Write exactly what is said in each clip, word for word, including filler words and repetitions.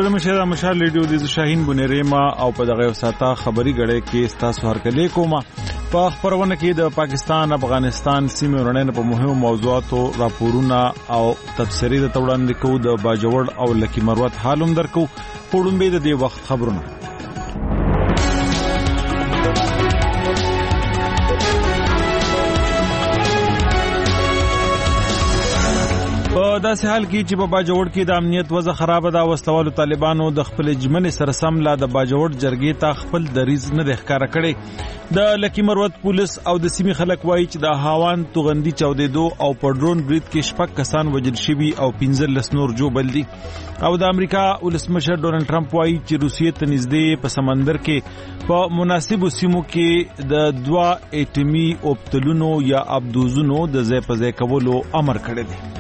زه مشه مشال ریډیو د شاهین بنریما او په دغه ساته خبري غړې کې ستاسو هرکلی کومه په خبرونه کې د پاکستان افغانستان سیمې ورننه په مهمو موضوعاتو راپورونه او تفسیري د توړاندې کو د باجوړ او لکی مروت حالوم درکو پړومبه د دې وخت خبرونه په داسې حال کې چې په باجوړ کې د امنیت وضع خراب ده وسلوالو طالبانو د خپل جمنې سره سم لا د باجوړ جرګې ته خپل دریز نه د ښکارا کړي د لکی مروت پولیس او د سیمې خلک وایي چې د هاوان توغندي چودېدو او په ډرون برید کې شپږ کسان وژل شوي او پنځلس نور جوړ دي او د امریکا ولسمشر ډونالد ټرمپ وایي چې روسیې ته نږدې په سمندر کې په مناسبو سیمو کې د دوه اټمي اوبتلونو یا ابدوزونو د ځای په ځای کولو امر کړی دی.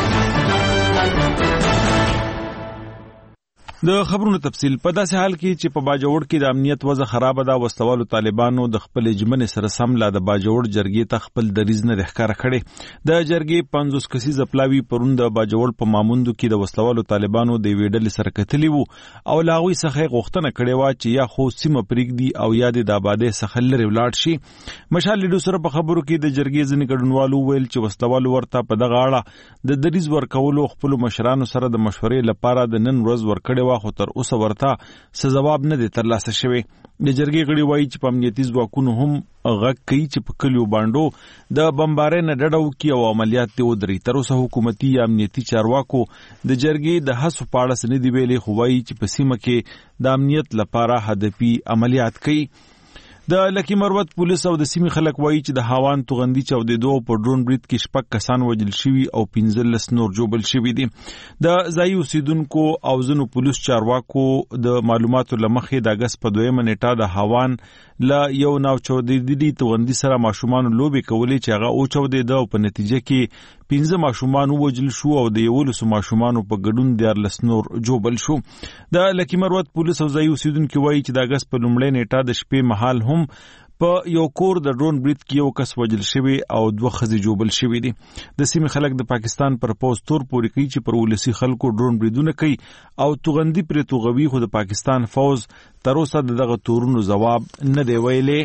د خبرونو تفصیل په داسې حال کې چې په باجوړ کې د امنیت وضع خراب ده وسلوالو طالبانو د خپل جمنې سره سم لا د باجوړ جرګې ته خپل دریز نه ښکارا کړي د جرګې پنځوس کسیزه پلاوی پرون د باجوړ په ماموندو کې د وسلوالو طالبانو د ویډل سره کتلی وو او لاغوي څخه غوښتنه کړې و چې یا خو سیمه پریږدي او یا د آبادې څخه لري ولاړ شي. مشال لیډو سره په خبرو کې د جرګې ځنې ګډونوالو ویل چې وسلوالو ورته په دغه اړه د دریز ورکولو خپل مشرانو سره د مشورې لپاره د نن ورځ ورکړې خو تر اوسه ورته څه جواب نه دی ترلاسه شوی. د جرګې غړي وایي چې په امنیتي ځواکونو هم غږ کوي چې په کلیو باندې د بمبارۍ نه ډډه وکړي او عملیات دې ودري. تر اوسه حکومتي یا امنیتي چارواکو د جرګې د هڅو په اړه څه نه دي ویلي خو وایي چې په سیمه کې د امنیت لپاره هدفي عملیات کوي. د لکی مروت پولیس او د سیمې خلک وایي چې د هاوان توغندي چودېدو په ډرون برید کې شپږ کسان وژل شوي او پنځلس نور جوړ شوي دي. د ځایي اوسیدونکو او ځینو پولیس چارواکو د معلوماتو له مخې د اګست په دویمه نیټه د هاوان له یو ناو چودېدلي توغندي سره ماشومان لوبې کولې چې هغه او چودېده او په نتیجه کې پنځه ماشومان وژل شو او د یولسو ماشومانو په ګډون دیارلس نور جوړ شو. د لکی مروت پولیس او ځایي اوسیدونکو وایي چې د اګست په لومړۍ نیټه د شپې مهال هم په یو کور د ډرون برید کې یو کس وژل شوی او دوه ښځې جوړ شوي دي. د سیمې خلک د پاکستان پر پوز تور پورې کوي چې پر ولسی خلکو ډرون بریدونه کوي او توغندي پر توغوي خو د پاکستان فوز تر اوسه دغه تورونو جواب نه دی ویلي.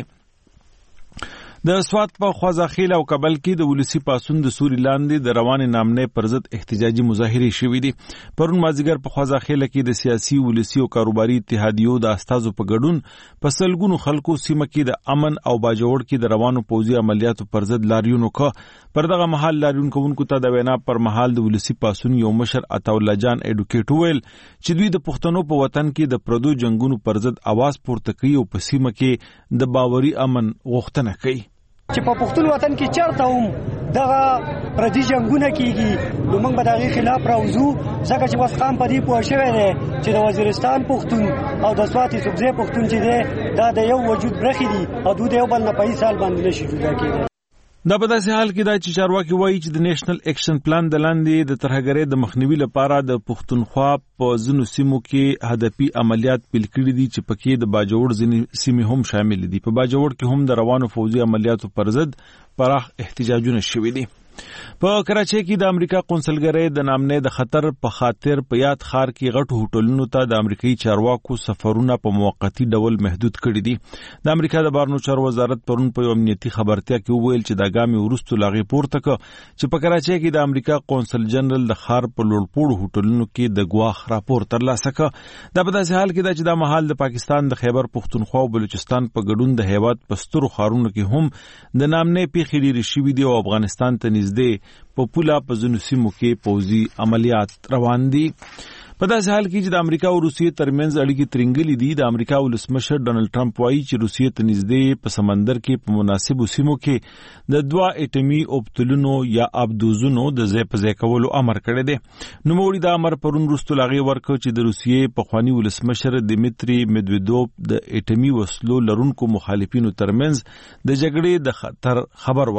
د سوات په خوازاخیل او کابل کې د ولسی پاسون د سوري لاندې د روان نامنې پر ضد احتجاجي مظاهرې شوې دي. پرون مازیګر په خوازاخیل کې د سیاسي ولسی او کاروباري اتحادیو د استازو په ګډون په سلګونو خلکو سیمه کې د امن او باجوړ کې د روانو پوځي عملیاتو پر ضد لاریونو کا پر دغه محل لاریون کوونکو ته د وینا پر محل د ولسی پاسون یو مشر عطاالله جان اډوکیټ ویل چې دوی د پښتنو په وطن کې د پردو جنگونو پر ضد आवाज پورته کوي او په سیمه کې د باوري امن غوښتنه کوي. چې په پښتون وطن کې چرته هم دغه پردي جنگونه کیږي نو موږ به د هغې خلاف راوځو ځکه چې اوس قام په دې پوه شوی دی چې د وزیرستان پښتون او د سوات یوسفزۍ پښتون چې دی دا د یو وجود برخې دي او دوی د یو بل نه په هېڅ حال باندې نشي جدا کېدی. دا په داسې حال کې دا چې چارواکي وایي چې د نیشنل اکشن پلان د لاندې د ترهګرۍ د مخنیوي لپاره د پښتونخوا په ځینو سیمو کې هدفي عملیات پیل کړي دي چې پکې د باجوړ ځینې سیمې هم شامل دي. په باجوړ کې هم د روانو فوجي عملیاتو پر ضد پراخ احتجاجونه شوي دي. په کراچۍ کې د امریکا قونسلګرۍ د نامنې د خطر په خاطر په یاد ښار کې غټو هوټلونو ته د امریکایي چارواکو سفرونه په موقتی ډول محدود کړي دي. د امریکا د بهرنیو چارو وزارت پرون په یو امنیتي خبرتیا کې وویل چې د ګامې وروستو لاغې پورته کړ چې په کراچۍ کې د امریکا قونسل جنرال د ښار په لوړپوړو هوټلونو کې د ګواښ راپور ترلاسه کړ. دا په داسې حال کې ده چې دا مهال د پاکستان د خیبر پښتونخوا او بلوچستان په ګډون د هیواد په سترو ښارونو کې هم د نامنې پیښې ډېرې شوي دي او افغانستان ته نږدې په پوله په ځینو سیمو کې پوځي عملیات روان دي. په داسې حال کې چې د امریکا او روسیې ترمنځ اړیکې ترنګلې دي د امریکا ولسمشر ډونالد ټرمپ وایي چې روسیې ته نږدې په سمندر کې په مناسبو سیمو کې د دوه اټمي اوبتلونو یا ابدوزونو د ځای په ځای کولو امر کړی دی. نوموړي دا امر پرون وروسته لاغې ورکړ چې د روسیې پخواني ولسمشر دیمیتري میدویدوف د اټمي وسلو لرونکو مخالفینو ترمنځ د جګړې د خطر خبر ورکړ.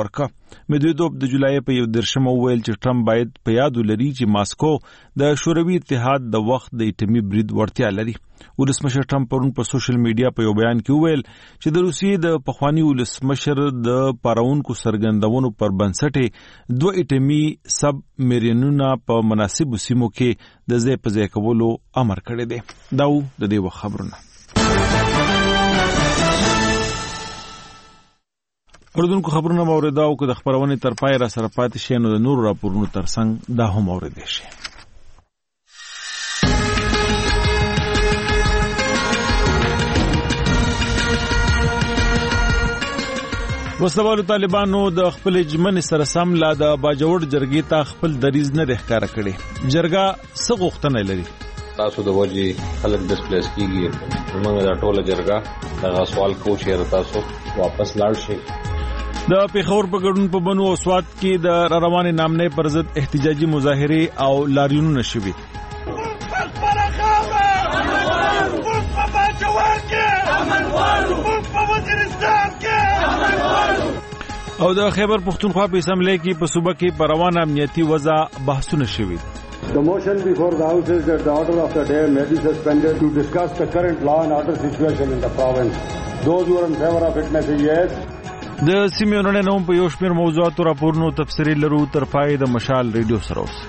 مدویدوف د جولای په یو درشمه وویل چې ټرمپ باید په یاد ولري چې ماسکو د شوروي اتحاد د وخت د ایټمي برید وړتیا لري. ولسمشر ټرمپ پرون په سوشل میډیا په یو بیان کې وویل چې د روسیې د پخوانی ولسمشر د پاراونکو سرګندونو پر بنسټ دوه ایټمي سب میرینونه په مناسبو سیمو کې د ځای په ځای کولو امر کړی دی. دا و د دې وخت خبرونه. اوردونکو خبرونه موریدا او که د خبرونې تر پای را سره پاتې شي نو د نورو راپورونو ترڅنګ دا هم اوریدئ شي. وسلوالو طالبانو د خپل جمن سره سم لا د باجوړ جرګې ته خپل دریز نه ښکارا کړي. جرګه څه غوښتنه لري؟ تاسو د وجې خلک ډسپلیس کیږي، موږ دا ټوله جرګه دغه سوال کوو چې تاسو واپس لاړ شئ. د پیښور په ګډون په بنو او سوات کې د روانې نامنې پر ضد احتجاجي مظاهرې او لاریونونه شوي. او د خیبر پختونخوا په اسمبلی کې په صوبه کې په روانه امنیتي وضع بحثونه شوي. The motion before the House is that the order of the day may be suspended to discuss the current law and order situation in the province. Those who are in favor of it may say yes. د سیمونو نوم په یو شمېر موضوعاتو راپورونو تفسیري لرو تر پای د مشال ریډیو سره اوس.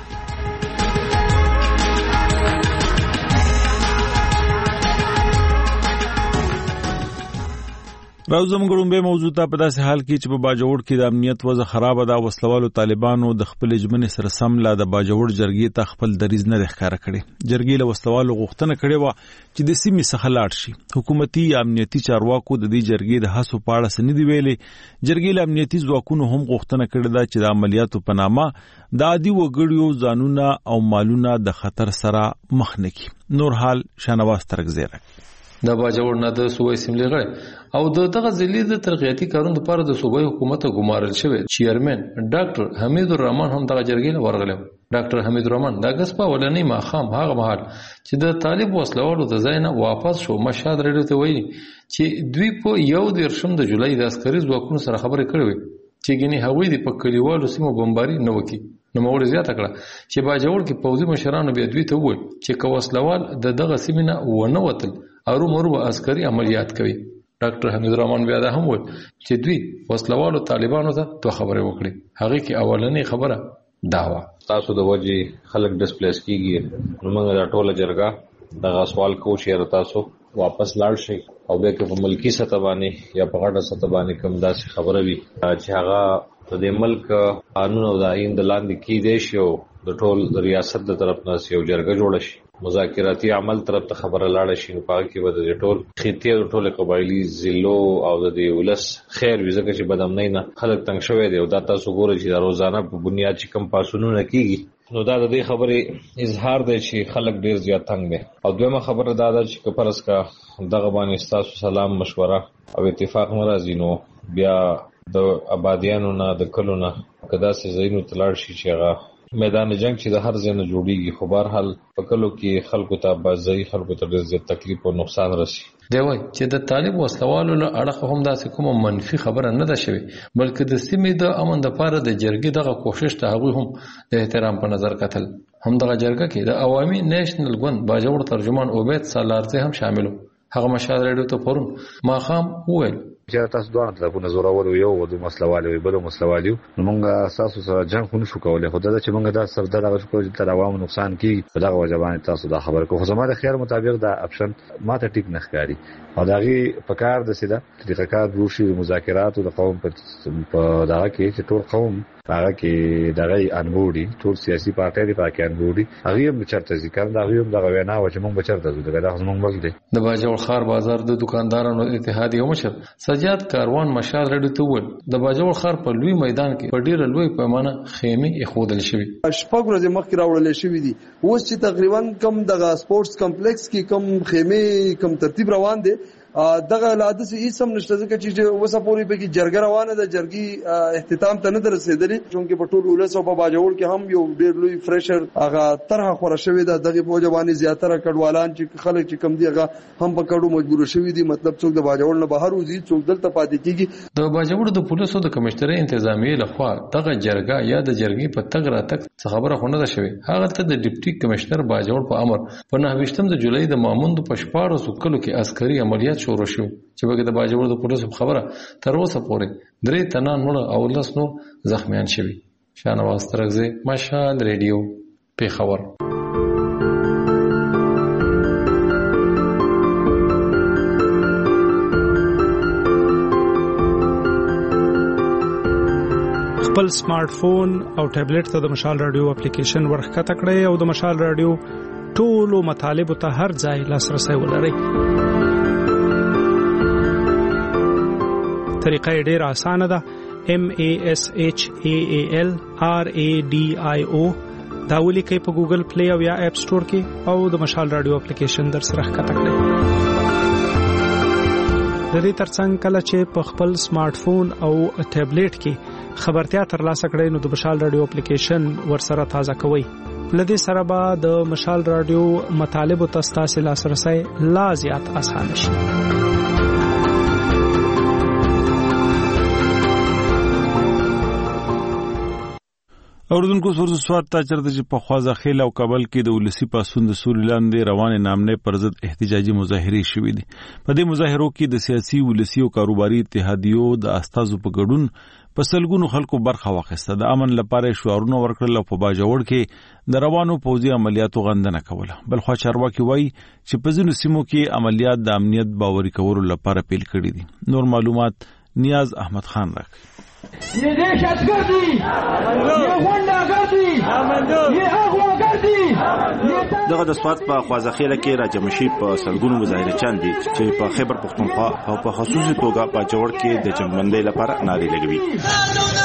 راوزم ګړومبه موضوع ته په داسې حال کې چې په باجوړ کې د امنیت وضع خراب ده. وسلوالو طالبانو د خپل جمنې سره سم لا د باجوړ جرګې ته خپل دریز نه ښکارا کړي. جرګې له وسلوالو غوښتنه کړې و چې د سیمې څخه لاړ شي. حکومتي یا امنیتي چارواکو د دې جرګې د هڅو په اړه څه نه دی ویلي. جرګې له امنیتي ځواکونو هم غوښتنه کړې ده چې د عملیاتو په نامه د عادي وګړیو ځانونه او مالونه د خطر سره مخ نه کړي. نور حال شانواز ترګزیره د باجوړ نه د صوبې اسمبلی غړي او د دغه ضلعې د ترقیاتي کارونو لپاره د صوبې حکومت ګمارل شوی چیرمن ډاکټر حمید الرحمن هم دغه جرګې له ورغلی. ډاکټر حمید الرحمن د اګست په ولنۍ ماښام هغه مهال چې د طالب وسلوالو د ځای نه واپس شو مشهد ریډیو ته ویلي چې دوی په یو دېرشم د جولای د عسکري ځواکونو سره خبرې کړې وې چې ګینې هغوی د په کلیوالو سیمو بمباري نه وکړي. نوموړي زیاته کړه چې باجوړ کې پوځي مشرانو بیا دوی ته وویل چې که وسلوال د دغه سیمې نه ونه وتل ارومرو به عسکري عملیات کوي. ډاکټر حمید الرحمن بیا دا هم وویل چې دوی وسلوالو طالبانو ته دوه خبرې وکړي. هغې کې اولنۍ خبره دا وه تاسو د وجې خلک ډسپلیس کیږي، نو موږ دا ټوله جرګه دغه سوال کوو چې تاسو واپس لاړ شئ او بیا که په ملکي سطح باندې یا په غټه سطح باندې کوم داسې خبره وي چې هغه د دې ملک قانون او د آئین د لاندې کیدی شي او د ټول ریاست د طرف نه یو جرګه جوړه شي، مذاکراتي عمل طرف ته خبره لاړه شي، نو په هغه کې به د ټول خطې او ټول قبایلي ضلعو او د دې ولس خیر وي. ځکه چې بدامنۍ نه خلک تنګ شوی دی او دا تاسو ګورئ چې د روزانه په بنیاد چې کم پاسونونه کیږي، نو دا د دې خبرې اظهار دی چې خلک ډیر زیات تنګ دي. او دویمه خبره دا ده چې که فرض کا دغه باندې ستاسو سلام مشوره او اتفاق نه راځي، نو بیا د آبادیانو نه د کلو نه که داسې ځایونو ته لاړ شي چې هغه میدان جنگ چې د هر ځای نه جوړیږي، خو بهرحال په کلو کې خلکو ته بازۍ خلکو ته ډېر زیات تکلیف او نقصان رسي. دی وایي چې د طالب وسلوالو له اړخه هم داسې کومه منفي خبره نه ده شوې، بلکې د سیمې د امن دپاره د جرګې دغه کوښښ ته هغوی هم د احترام په نظر کتل. همدغه جرګه کې د عوامي نیشنل ګوند باجوړ ترجمان عبید سالارزی هم شامل و. هغه مشهد ریډیو ته پرون ماښام وویل چې تاسو دوه طرفونه زورور یو او د مسلوالي وي بل مسلوالي، نو موږ تاسو سره جنگ خو نشو کولای. خو دا چې موږ دا سردار هغه شو چې تر عوامو نقصان کیږي په دغه وجه باندې تاسو دا خبره کوو. خو زما د خیال مطابق دا اپشن ماته ټیک نه ښکاري او دا غي په کار د سیده طریقه کار روشي مذاکرات او د قوم په دغه کې چې ټول قوم هغه کې دغه انګوري ټول سیاسي پارټي د پاکستان انګوري هغه هم چرته ذکر دا هم دغه وینا و چې موږ بچرته زو دغه زموږ ملک دی. د باجوړ خار بازار د دکاندارانو اتحادیه مشر سجاد کاروان مشال ریډیو ته وویل د باجوړ خار په لوی میدان کې په ډیره لوی پیمانه خیمه ایښودل شوی. شپږ ورځې مخکې راوړل شوی دي، اوس چې تقریبا کم دغه سپورتس کمپلیکس کې کم خیمه کم ترتیب روان دي دغه لادس هیڅ هم نشته ځکه چې وسه پورې په کې جرګه روانه ده جرګي اختتام ته نه رسیدلی چونکې په ټول ولس او په باجوړ کې هم یو ډېر لوی فریشر هغه طرحه خوره شوې ده دغه په وجه باندې زیاتره کډوالان چې خلک چې کم دي هغه هم په کډو مجبور شوي دي مطلب څوک د باجوړ نه بهر وځي څوک دلته پاتې کیږي د باجوړ د پولیسو د کمشنري انتظامیې لخوا دغه جرګه یا د جرګې په تګ راتګ څه خبره خونه ده شوې هغه ته د ډیپټي کمشنر باجوړ په امر په نهه ویشتم د جولای د ماموند په شپاړسو کلو کې عسکري عملیات شروع شو چې بګه د باجوړ د پولیسو خبره تر اوسه پورې درې تنان مړه او لس نور زخمیان شوي شاهنواز ترغزی مشال ریډیو پیښور خپل سمارټ فون او ټابلیټ ته د مشال رادیو اپلیکیشن ورخکته کړئ او د مشال رادیو ټولو مطالبو ته هر ځای لاسرسی ولرئ. طریقه یې ډېره اسانه ده. M A S H A A L R A D I O دا ولیکئ په ګوګل پلی او یا اپ سٹور کې او د مشال رادیو اپلیکیشن در سره ښکته کړئ. د دې ترڅنګ کله چې په خپل سمارټ فون او ټابلیټ کې خبرتیا ترلاسه کړئ نو د مشال رادیو اپلیکیشن ورسره تازه کوئ. لدې سره به د مشال رادیو مطالب او تاسو لاسرسي لا زیات آسان شي. اوردونکو سورز سواد تا چرته چې په خوازه خیل او کابل کې د ولسی پاسون د سوري لاندې روانې نامنې پر ضد احتجاجي مظاهرې شوې دي. په دې مظاهرو کې د سیاسي ولسی او کاروباري اتحادیو د استازو په ګډون په سلګونو خلکو برخه واخیسته. د امن لپاره شعارونه ورکړل او په باجوړ کې د روانو پوځي عملیاتو غندنه کوله. بلخوا چارواکي وایي چې په ځینو سیمو کې عملیات د امنیت باوري کولو لپاره پیل کړي دي. نور معلومات نیاز احمد خان راکړي. یہ دہشت گردی یہ غنڈہ گردی یہ اغوا گردی دغه د سواد په خوازخیله کې راجم شي په سلګونو مظاهرچان دي چې په خیبر پختونخوا او په خصوصي توګه په جوړ کې د جنگبندۍ لپاره نارې لګوي.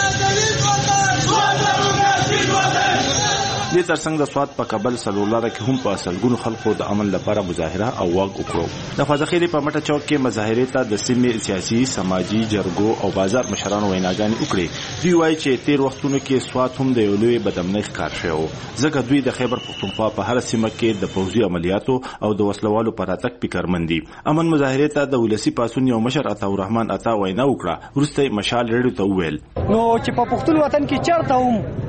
د ترڅنګ د سواد په کابل سلولاره کې هم په سلګونو خلکو د امن لپاره مظاهره او واګ وکړو. د خوازخیله په مټه چوک کې مظاهره ته د سیمې سیاسي سماجی جرګو او بازار مشرانو ویناګانې وکړي. دوی وایي چې تیر وختونو کې سواد هم د یو لوی بدامنۍ ښکار شوی ځکه دوی د خیبر پختونخوا په هر سیمه کې د پوځي عملیاتو او د وسلوالو پر اتک فکرمند دي. امن مظاهره ته د ولسی پاسون یو مشر عطا الرحمن عطا وینا وکړه. ورسته مشال ریډیو ته وویل نو چې په پښتون وطن کې چرته هم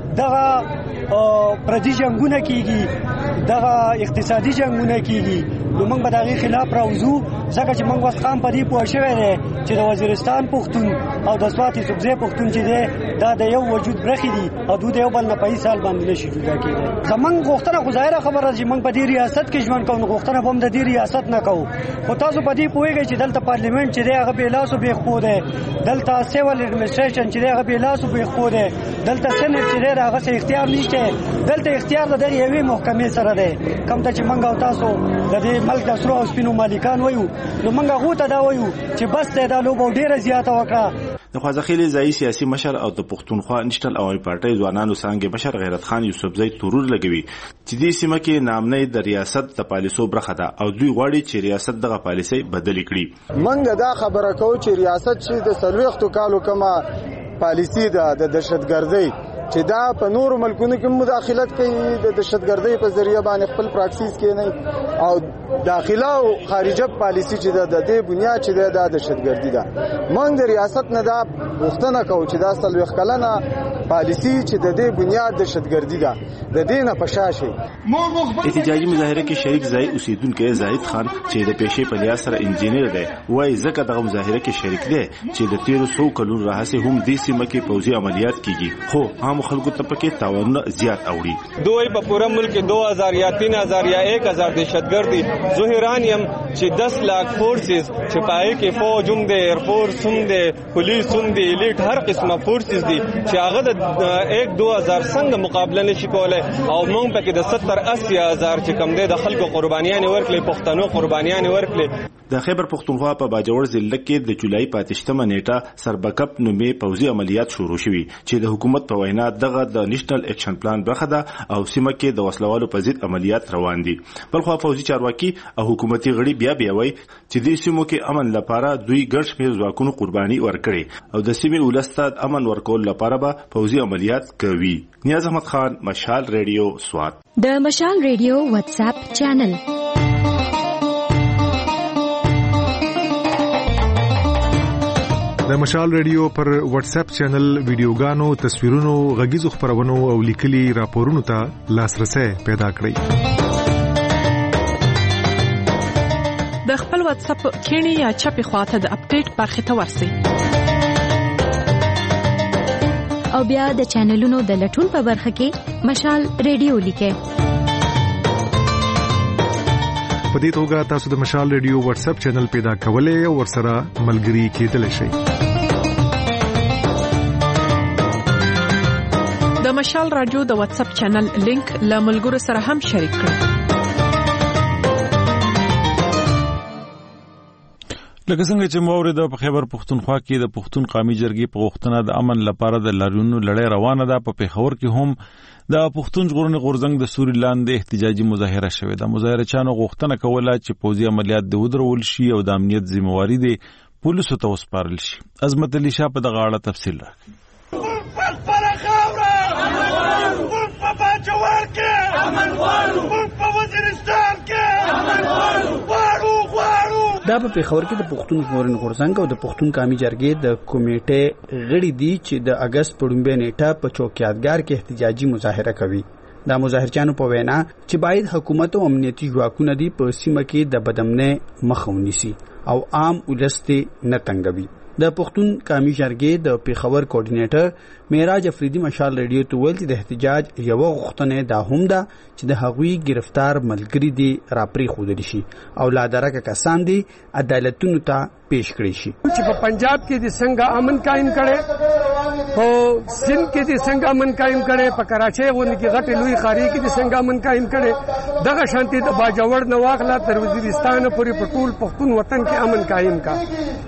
دغه پردي جنگونه کیږي دغه اقتصادي جنگونه کیږي نو موږ به دغه خلاف راوځو ځکه چې موږ وس خام په دې پوه شوی دی چې د وزیرستان پښتون او د سواتي سبزی پښتون چې دی دا د یو وجود برخې دي او دوی د یو بل نه په سال باندې نشي جوړ کېږي. زمونږ غوښتنه خو ظاهره خبره چې موږ په دې ریاست کې ژوند کوو غوښتنه به هم د دې ریاست نه کوو خو تاسو په دې پوهیږئ چې دلته پارلیمنت چې دی هغه بې لاس او بې خپو دی دلته سیول اډمنسټریشن چې دی هغه بې لاس او بې خپو دی دلته سینټ چې دی هغه څه اختیار نشته دلته اختیار د دغه یوې محکمې سره دی کوم ته چې موږ او تاسو د دې ملک د سرو او سپینو مالکان وایو نو موږ هغو ته دا وایو چې بس دی دا لوبه ډېره زیاته وکړه. د خوازخیلې ځایي سیاسي مشر او د پښتونخوا نېشنل عوامي پارټۍ ځوانانو څانګې مشر غیرت خان یوسفزی تورور لګوي چې دې سیمه کې نامنۍ د ریاست د پالیسو برخه ده او دوی غواړي چې ریاست دغه پالیسۍ بدلې کړي. موږ دا خبره کوو چې ریاست چې د څلوېښتو کالو کومه پالیسي ده د دهشتګردۍ چې دا په نورو ملکونو کې مداخلت کوي د دهشتګردۍ په ذریعہ باندې خپل پراکسیس کوي او داخله او خارجه پالیسي چې د دې بنیاد چې د دهشتګردي ده. موږ د ریاست نه دا غوښتنه کوو چې دا څلوېښت کلنه پالیسي چې د دې بنیاد دهشتګردي ده د دې نه پشا شي. احتجاجي مظاهره کې شریک ځای اوسیدونکو زاهد خان چې د پیشې په لیاس سره انجینر دی وایي ځکه دغه مظاهره کې شریک دی چې د تیرو څو کلونو راهیسې هم دې سیمه کې پوځي عملیات کیږي خو عام خلکو ته پکې تاوانونه زیات اوړي. دوی په پوره ملک کې دو هزار یا تین هزار یا ایک هزار دهشتګردي ظاهرانیم چې دس لاکھ فورسز چې پای کې فوج هم دی ایر فورس هم دی پولیس هم دی الیټ هر قسمه فورسز دي چې هغه د ایک دو هزار څنګه مقابله نشي کولای او موږ پکې د ستر اسی هزار چې کم دی د خلکو قربانیان ورکړي پښتنو قربانیان ورکړي. د خیبر پختونخوا په باجوړ ضلع کې د جولای په اتشتمه نیټه سربکپ نومې پوځي عملیات شروع شوي چې د حکومت په وینا دغه د نېشنل اکشن پلان برخه ده او سیمه کې د وسلوالو په ضد عملیات روان دي. بلخو پوځي چارواکي او حکومتي غړي بیا بیا وایي چې د سیمو کې امن لپاره دوی ګډ شمېر ځواکونو قرباني ورکړي او د سیمې ولست امن ورکول لپاره به پوځي عملیات کوي. نیاز احمد خان، مشال ریډیو سوات. د مشال ریډیو واتس اپ چینل د مشال ریډیو پر واتس اپ چینل ویډیوګانو، تصویرونو، غږیزو خبرونو او لیکلي راپورونو ته لاسرسي پیدا کړئ. د خپل واتس اپ کینی یا چپی خواته د اپډیټ برخه ته ورسئ او بیا د چینلونو د لټون په برخه کې مشال ریډیو لیکئ. په دې توګه تاسو د مشال ریډیو واتس اپ چینل پیدا کولای او ورسره ملګري کېدلی شئ. د مشال رادیو د واتس اپ چینل لینک له ملګرو سره هم شریک کړئ. لکه څنګه چې موږ د خیبر پختونخوا کې د پښتون قومي جرګې په غوښتنه د امن لپاره د لاریونونو لړۍ روانه ده. په پیښور کې هم د پښتون ژغورنې غورځنګ د سوري لاندې احتجاجي مظاهره شوې ده. مظاهرچیانو غوښتنه کوله چې پوځي عملیات د ودرول شي او د امنیت ذمہواری دي پولیسو ته وسپارل شي. عظمت علي شاه په دغه اړه تفصیل راکړي. دا په پیښور کې د پښتون ژغورنې غورځنګ او د پښتون قومي جرګې د کمیټې غړي دي چې د اگست په لومړۍ نیټه په چوکیادګار کې احتجاجي مظاهره کوي. دا مظاهرچیانو په وینا چې باید حکومت او امنیتي ځواکونه دي په سیمه کې د بدامنۍ مخه ونیسي او عام ولست نه تنګوي. د پښتون قومي جرګې د پیښور کوارډینیټر معراج افریدي مشال ریډیو ته ویل چې د احتجاج یو غوښتنه دا هم ده چې د هغوی گرفتار ملګری دي راپری خودل شي او لا درکه کسان دي عدالتونو ته پیش کړی شي. چې په پنجاب کې د څنګه امن قائم کړي، په سند کې د څنګه امن قائم کړي، په کراچۍ ونې کې غټ لوی خاري کې د څنګه امن قائم کړي، دغه شانتي د باجوړ نواخلا تر وزیرستان پورې په ټول پښتون وطن کې امن قائم کا.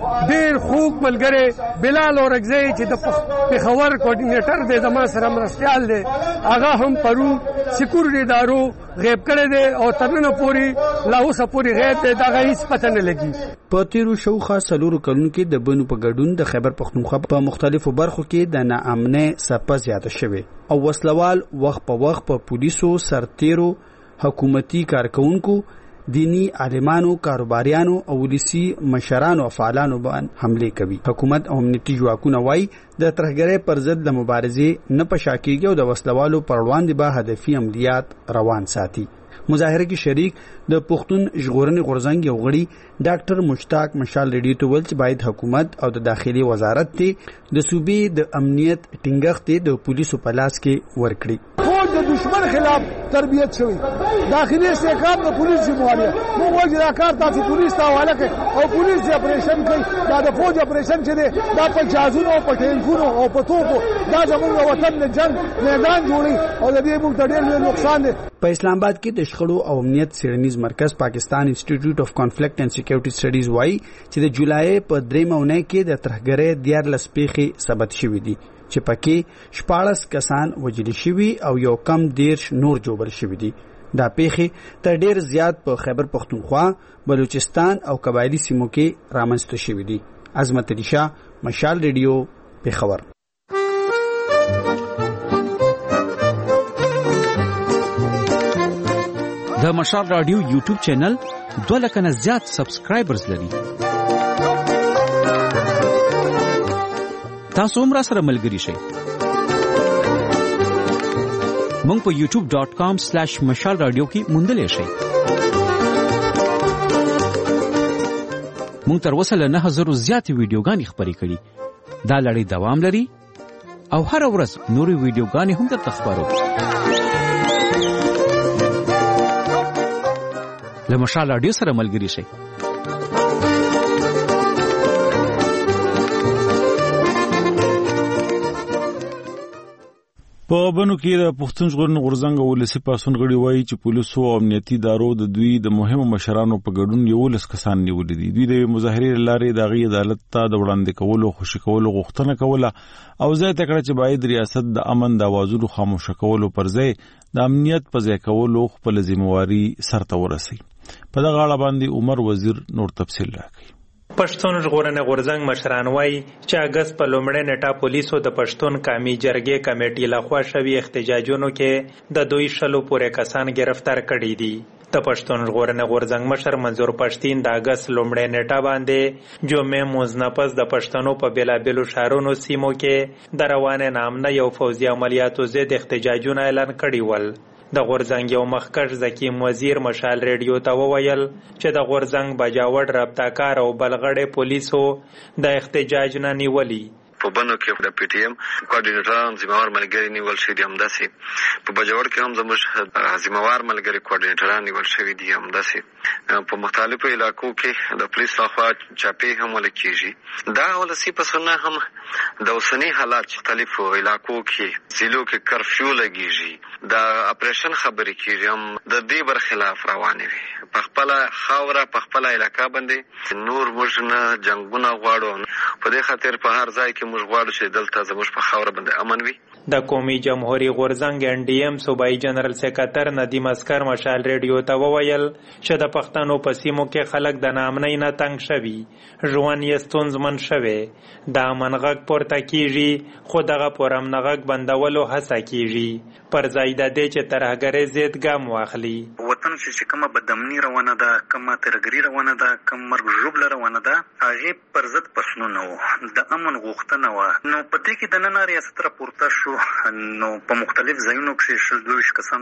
ډېر خوب ملګری بلال اورګزی چې د پیښور کوارډینیټر دی زما سره مرستيال دی، هغه هم پرون سکیورټي دارو غیب کړی دی او ترنه پوری لا اوسه پوری غیب دی، دا هیڅ پته نه لګي. په تیرو شوخه سلورو کلونو کې د بنو په ګډون د خیبر پختونخوا په مختلفو برخو کې د ناامنۍ څپه زیاته شوې او وسلوال وخت په وخت په پولیسو، سرتیرو، حکومتي کارکونکو، دینی عالمانو، کاروباریانو او ولسی مشرانو او فعالانو باندې حمله کوي. حکومت او امنیتي ځواکونه وايي د ترهګرۍ پر ضد د مبارزې نه پشاکیږي او د وسلوالو پر وړاندې به هدفي عملیات روان ساتي. مظاهره کې شریک د پښتون ژغورنې غورځنګ یو غړي ډاکټر مشتاق مشال ریډیو ته ویل چې باید حکومت او د داخلي وزارت ته د صوبې د امنیت ټینګښت د پولیسو په لاس کې ورکړي. فوج د دشمن خلاف تربیت شوی، داخلي استحکام د پولیس ذمہواری موږ وایو دا کار تاسو پولیس ته حواله کړئ او پولیس د اپریشن کوي. دا د فوج اپریشن چې دی دا په جازونو او په ټینکونو او په توپو دا زموږ وطن د جنگ میدان جوړي او د دې موږ ته ډېر نقصان دی. په اسلام آباد کې د شخړو او امنیت څېړنیز مرکز پاکستان انسټیټیوټ اف کانفلیکټ اینڈ سکیورټي سټډیز وايي چې د جولای په درېمه اونۍ کې د ترهګرۍ دیارلس پیښې ثبت شوې دي چې پکې شپاړس کسان وژل شوي او یو کم دیرش نور جوړل شوي دي. دا پیښې تر ډېر زیات په خیبر پختونخوا، بلوچستان او قبایلی سیمو کې رامنځته شوي دي. عظمت علي شاه، مشال ریډیو، پیښور. د مشال رادیو یوټیوب چینل دوه لکه نه زیات سبسکرایبرز لري. تاسو هم را سره ملګري شئ. مونږ په یوټیوب ډاٹ کام سلیش مشال رادیو کې موندلی شئ. مونږ تر اوسه له نه هزارو زیاتې ویډیوګانې خپرې کړي. دا لړۍ دوام لري او هر ورځ نورې ویډیوګانې هم درته خپرو. له مشال رادیو سره ملګري شئ. په بنو کې د پښتون ژغورنې غورځنګ ولسی پاسون غړي وایي چې پولیسو او امنیتي ادارو د دوی د مهمو مشرانو په ګډون یولس کسان نیولي دي. دوی د مظاهرې لارې د غي عدالت ته د وړاندې کولو خوشی کولو غوښتنه کوله او زه ته کړه چې باید ریاست د امن د اوازونو خاموش کولو پر ځای د امنیت په ځای کولو خپل ذمہواری سرته ورسي. په دغه اړه باندې عمر وزیر نور تفصیل راکړي. پښتون ژغورنې غورځنګ مشران وایي چې اگست په لومړۍ نیټه پولیسو د پښتون قومي جرګې کمیټې لخوا شوي احتجاجونو کې د دوی شلو پورې کسان گرفتار کړي دي. د پښتون ژغورنې غورځنګ مشر منظور پښتين د اگست لومړۍ نیټه باندې جمعې موز نه پس د پښتنو په بیلابیلو ښارونو سیمو کې د روانې نامنه یو فوزي عملیاتو ضد احتجاجونه اعلان کړي ول. د غورځنګ یو مخکښ زکیم وزیر مشال ریډیو ته وویل چې د غورځنګ بجاوړ رابطه‌کار او بلغړې پولیسو د احتجاج نه نیولي. په بنو کې د پی ټی ایم کوارډینیټران ذمہوار ملګری نیول شوي دي. همداسې په بجاوړ کې هم زموږ ذمہوار ملګری کوارډینیټران نیول شوي دي. همداسې په مختلفو علاقو کې د پولیس لخوا چاپې هم ولې کېږي. دا ولسي پسونه هم د اوسني حالات مختلفو علاقو کې ضلعو کې کرفیو لګېږي. د اپریشن خبرې کېږي هم د دې برخلاف روانې وي. په خپل خاوره په خپل علاقه باندې نور موږ نه جنگونه غواړو. په دې خاطر په هر ځای کې موږ غواړو چې دلته زموږ په خاوره باندې امن وي. د قومي جمهوریت غورځنګ ان ډي ایم صوبایي جنرال سکرټر ندیم اسکر مشال ریډیو ته وویل چې د پښتنو په سیمو کې خلک د نامنۍ نه تنګ شوي، ژوند یې ستونزمن شوی. د امن غږ پورته کیږي خو دغه پرامن غږ بندولو هڅه کیږي پر ځای د دې چې ترهګرۍ ضد ګام واخلي. وطن چې کومه بدامني روانه ده، کومه ترهګري روانه ده، کوم مرګ ژوبله روانه ده، هغه پر ضد پښنونه وو، د امن غوښتنه وه. نو په دې کې د نن ریاست راپورته شو، نو په مختلف ځایونو کې شل دویشت کسان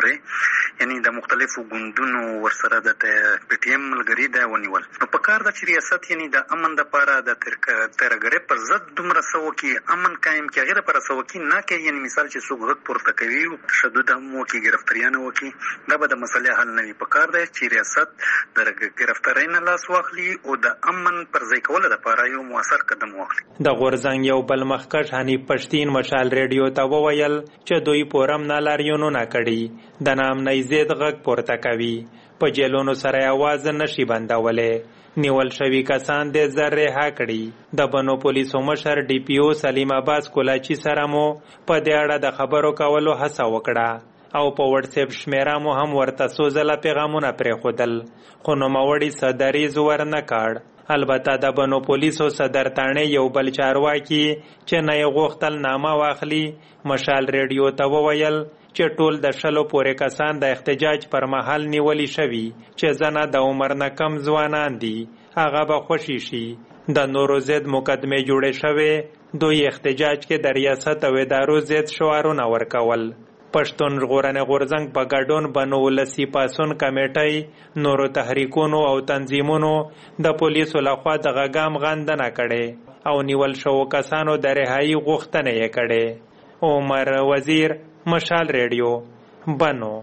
پورې یعنی د مختلفو ګوندونو ورسره د پی ټی ایم ملګري دی ونیول. نو په کار ده چې ریاست یعنی د امن دپاره د ترهګرۍ پر ضد دومره څه وکړي، امن قایم کړي، هغې دپاره څه وکړي نه کوي. یعنی مثال چې څوک غږ پورته کوي، تشدد هم وکړي، ګرفتاریانه وکړي، دا به د مسلې حل نه وي. په کار دی چې ریاست د ګرفتارۍ نه لاس واخلي او د امن پر ځای کولو دپاره یو مؤثر قدم واخلي. د غورځنګ یو بل مخکښ حنیف پښتین مشال ریډیو ته وویل چې دوی پورم نه لاریونونه کړي، د نامنۍ ضد غږ پورته کوي، په جیلونو سره اواز نشي بندولی. نیول شوي کسان د زر رها کړي. د بنو پولیسو مشر ډي پی او سلیم عباس کولاچي سره مو په دې اړه د خبرو کولو هڅه وکړه او په واتس اپ شمیره مو هم ورته څو ځله پیغامونه پرېښودل، خو نوموړي څه دریځ ورنه کړ. البته د بنو پولیسو صدر تاڼې یو بل چارواکي چې نه یې غوښتل نامه واخلي مشال ریډیو ته وویل چې ټول د شلو پورې کسان د احتجاج پر مهال نیولي شوي چې زنه د عمر نه کم ځوانان دي، هغه به خوشي شي. د نورو ضد مقدمې جوړې شوې، دوی احتجاج کې د ریاست او ادارو ضد شعارونه ورکول. پښتون ژغورنې غورځنګ په ګډون بنو ولسي پاسون کمیټۍ نورو تحریکونو او تنظیمونو د پولیسو لخوا د غږام غندنه کړې او نیول شوو کسانو د رهایي غوښتنه یې کړې. عمر وزیر، مشال ریډیو، بنو.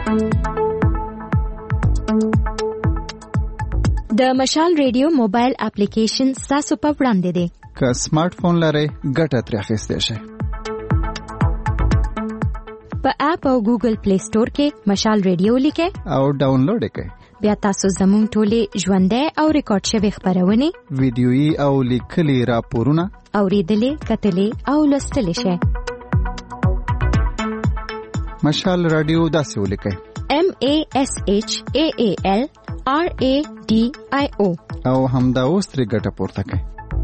د مشال ریډیو موبایل اپلیکیشن ستاسو په وړاندې دی. که سمارټ فون لرئ ګټه ترې اخیستی شئ. په اپ او ګوګل پلی سٹور کې مشال ریډیو لیکئ او ډاونلوډ یې کړئ. بیا تاسو زموږ ټولې ژوندۍ او ریکارډ شوې خپرونې، ویډیويي او لیکلي راپورونه اوریدلې، کتلې او لوستلی شئ. مشال رادیو داسې ولیکئ: M A S H A A L R A D I O او همدا اوس ترې ګټه پورته کړئ.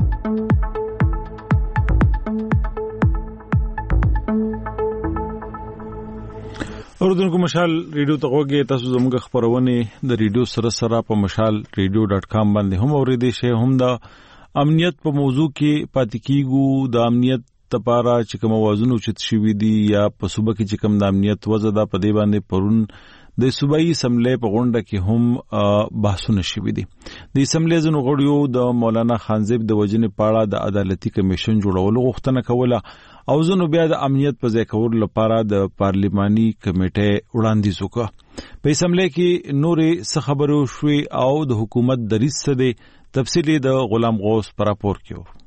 اوردونکو مشال ریډیو ته غوږی، تاسو زموږ خبرونه د ریډیو سره سره په مشال ریډیو ډاټ کام باندې هم اوریدئ شئ. هم د امنیت په موضوع کې پاتې کیږو. د امنیت لپاره چې کوم اوازونه چت شوي دي یا په صوبه کې چې کوم د امنیت وضع ده، په دې باندې پرون د صوبایي اسمبلی په غونډه کې هم بحثونه شوي دي. د اسمبلی ځینو غړیو د مولانا خانزیب د وژنې په اړه د عدالتي کمیشن جوړولو غوښتنه کوله او ځینو بیا د امنیت په ځای کولو لپاره د پارلیماني کمیټې وړاندیز وکړ. په اسمبلی کې نورې څه خبرې وشوې او د حکومت دریځ څه دی، تفصیل د غلام غوث په راپور کې و.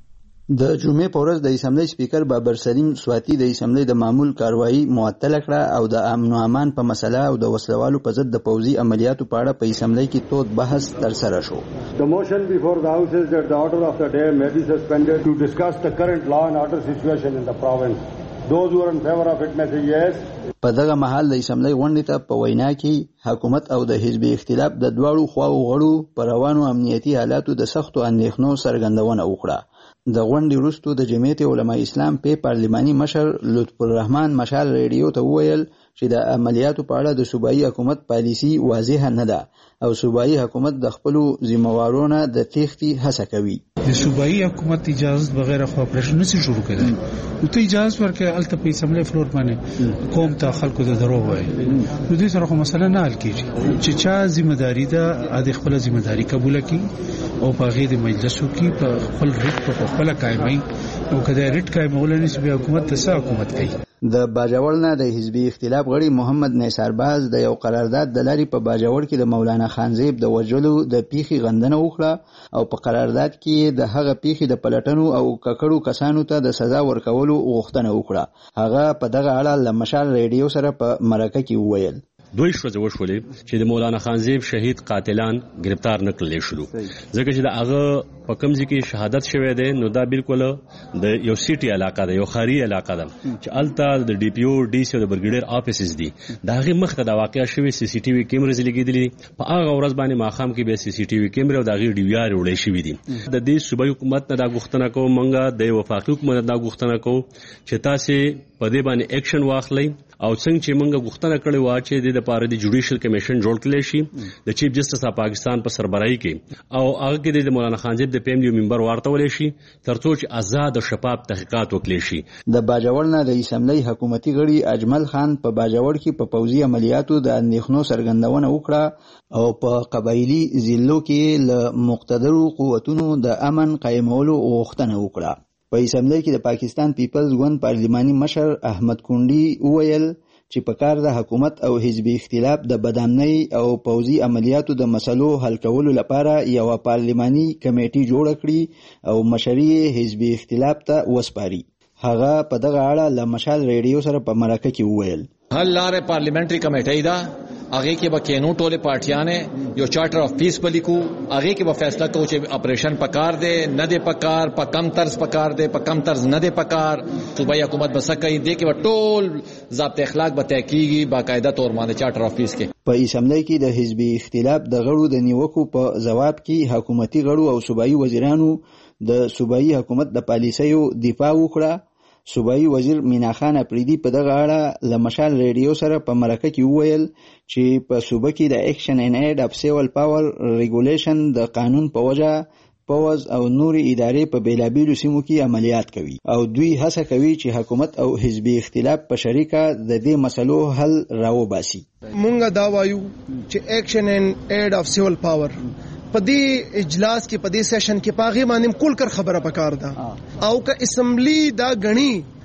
د جمعې په ورځ د اسمبلی سپیکر بابر سلیم سواتی د اسمبلی د معمول کاروایی معطل کړه او د امن او امان په مسله او د وسلوالو په ضد د پوځي عملیاتو په اړه په اسمبلی کې تود بحث ترسره شو. The motion before the House is that the order of the day may be suspended to discuss the current law and order situation in the province. Those who are in favor of it may say yes. په دغه مهال د اسمبلی غونډې ته په وینا کې حکومت او د حزبي اختلاف د دواړو خواو غړو په روانو امنیتي حالاتو د سختو اندېښنو څرګندونه وکړه. د غونډې وروسته د جمعیت علماء اسلام په پارلماني مشر لطف الرحمن مشال ریډیو ته وویل چې د عملیاتو په اړه د صوبایي حکومت پالیسي واضحه نه ده او صوبایي حکومت د خپل ذمہوارونو د تېښتې هڅه کوي. د صوبایي حکومت اجازه بغیر خو اپریشن نشي شروع کړي. نو ته اجازه ورکړې الته په اسمبلی فلور باندې قوم ته خلکو ته درو وایي. نو دې سره خو مسله نه حل کیږي چې چا ذمہداري ده د خپل ذمہداري قبول کړي او په غیر مجلسو کې په خپل ریټ په خپل قائمي او کله ریټ قائمول نه سي حکومت ته څه حکومت کوي. د باجوړ نه د حزبي اختلاف غړي محمد نثار باز د یو قرارداد د لاري په باجوړ کې د مولانا خانزیب د وجلو د پیخي غندنه وکړه او په قرارداد کې د هغه پیخي د پلټنو او ککړو کسانو ته د سزا ورکولو غوښتنه وکړه. هغه په دغه اړه ل مشال ریډیو سره په مرکه کې وویل دوی شوځ وشولې چې د مولانا خانزیب شهید قاتلان گرفتار نکړل شو ځکه چې د هغه په کمزې کې شهادت شوه دی. نو دا بالکل د یو سیټي علاقه ده، یو خاري علاقه ده چې الته د ډي پی او ډي سي او د برګیډر افیسز دي. دا هغه مخته د واقعیا شوی سی سی ټي وي کیمرې لګیدلې په هغه ورځ باندې ماخام کې به سی سی ټي وي کیمرې او د هغه ډي وی ار وړې شوې دي. د دې صوبایي حکومت نه دا غوښتنه کوم منګه د وفاقي حکومت دا غوښتنه کوم چې تاسو په دې باندې اکشن واخلئ او څنګه چې موږ غوښتنه کړې و چې د لپاره د جوډیشل کمیشن جوړ کړل شي د چیف جسټس اف پاکستان په سربراهي کې او هغه کې د مولانا خانزیب د پیم یو منبر ورتول شي ترڅو چې آزاد او شفاف تحقیقات وکړي شي. د باجوړ نه د اسمبلی حکومتي غړي اجمل خان په باجوړ کې په پوځي عملیاتو د اندېښنو څرګندونه وکړه او په قبایلی ضلعو کې له مقتدرو قوتونو د امن قائمولو غوښتنه وکړه. په اسمبلی کې د پاکستان پیپلز ګوند پارلماني مشر احمد کونډي وویل چې په کار د حکومت او حزبي اختلاف د بدامنۍ او پوځي عملیاتو د مسلو حل کولو لپاره یو پارلماني کمیټي جوړ کړي او مشري حزبي اختلاف ته وسپاري. هغه په دغه اړه ل مشال ریډیو سره په مرکه کې وویل حل لارې پارلیمنټري کمیټي دا هغه کې به کینو ټوله پارټیانه یو چارټر اف پیس پلیکو هغه کې به فیصله کوي چې اپریشن پکار دی نه دی پکار په کم طرز پکار دی په کم طرز نه دی پکار. صوبایي حکومت به څه کوي دی کې ټول ضابط اخلاق به طے کیږي باقاعده تور باندې چارټر اف پیس کې. په اسمبلی کې د حزبي اختلاف د غړو د نیوکو په جواب کې حکومتي غړو او صوبایي وزیرانو د صوبایي حکومت د پالیسیو دفاع وکړه. صوبایي وزیر مینا خان اپریدي په دغه اړه ل مشال ریډیو سره په مرکه کې وویل چې په صوبه کې د اکشن ان ایډ اف سیول پاور ریګولیشن د قانون په وجه پوز او نوري ادارې په بیلابیلو سیمو کې عملیات کوي او دوی هڅه کوي چې حکومت او حزبي اختلاف په شریکه د دې مسلو حل راوباسي. مونږ دا وایو چې اکشن ان ایډ اف سیول پاور په دې اجلاس کې په دې سیشن کې پاغي باندې کول کر خبره پکار ده او که اسمبلی دا غني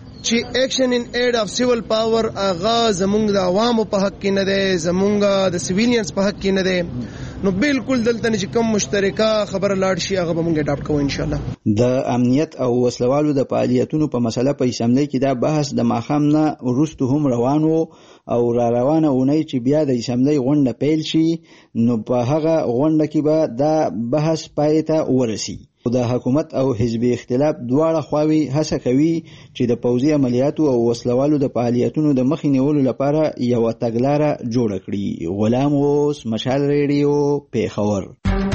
چې اکشن ان ایډ اف سیول پاور اغا زمونږ د عوامو په حق کې نه ده زمونږ د سیویلینز په حق کې نه ده نو بالکل دلته چې کوم مشترکه خبره لاړ شي هغه به موږ اډاپټ کوو ان شاء الله. د امنیت او وسلوالو د فعالیتونو په مسله په اسمبلی کې دا بحث د ماخام نه وروسته هم روان وو او را روانه اونۍ چې بیا د اسمبلی غونډه پیل شي نو په هغه غونډه کې به دا بحث پای ته ورسي. د حکومت او حزبي اختلاف دواړه خواوې هڅه کوي چې د پوځي عملیاتو او وسلوالو د فعالیتونو د مخې نیولو لپاره یو تګلاره جوړه کړي. غلام غوث، مشال ریډیو، پیښور.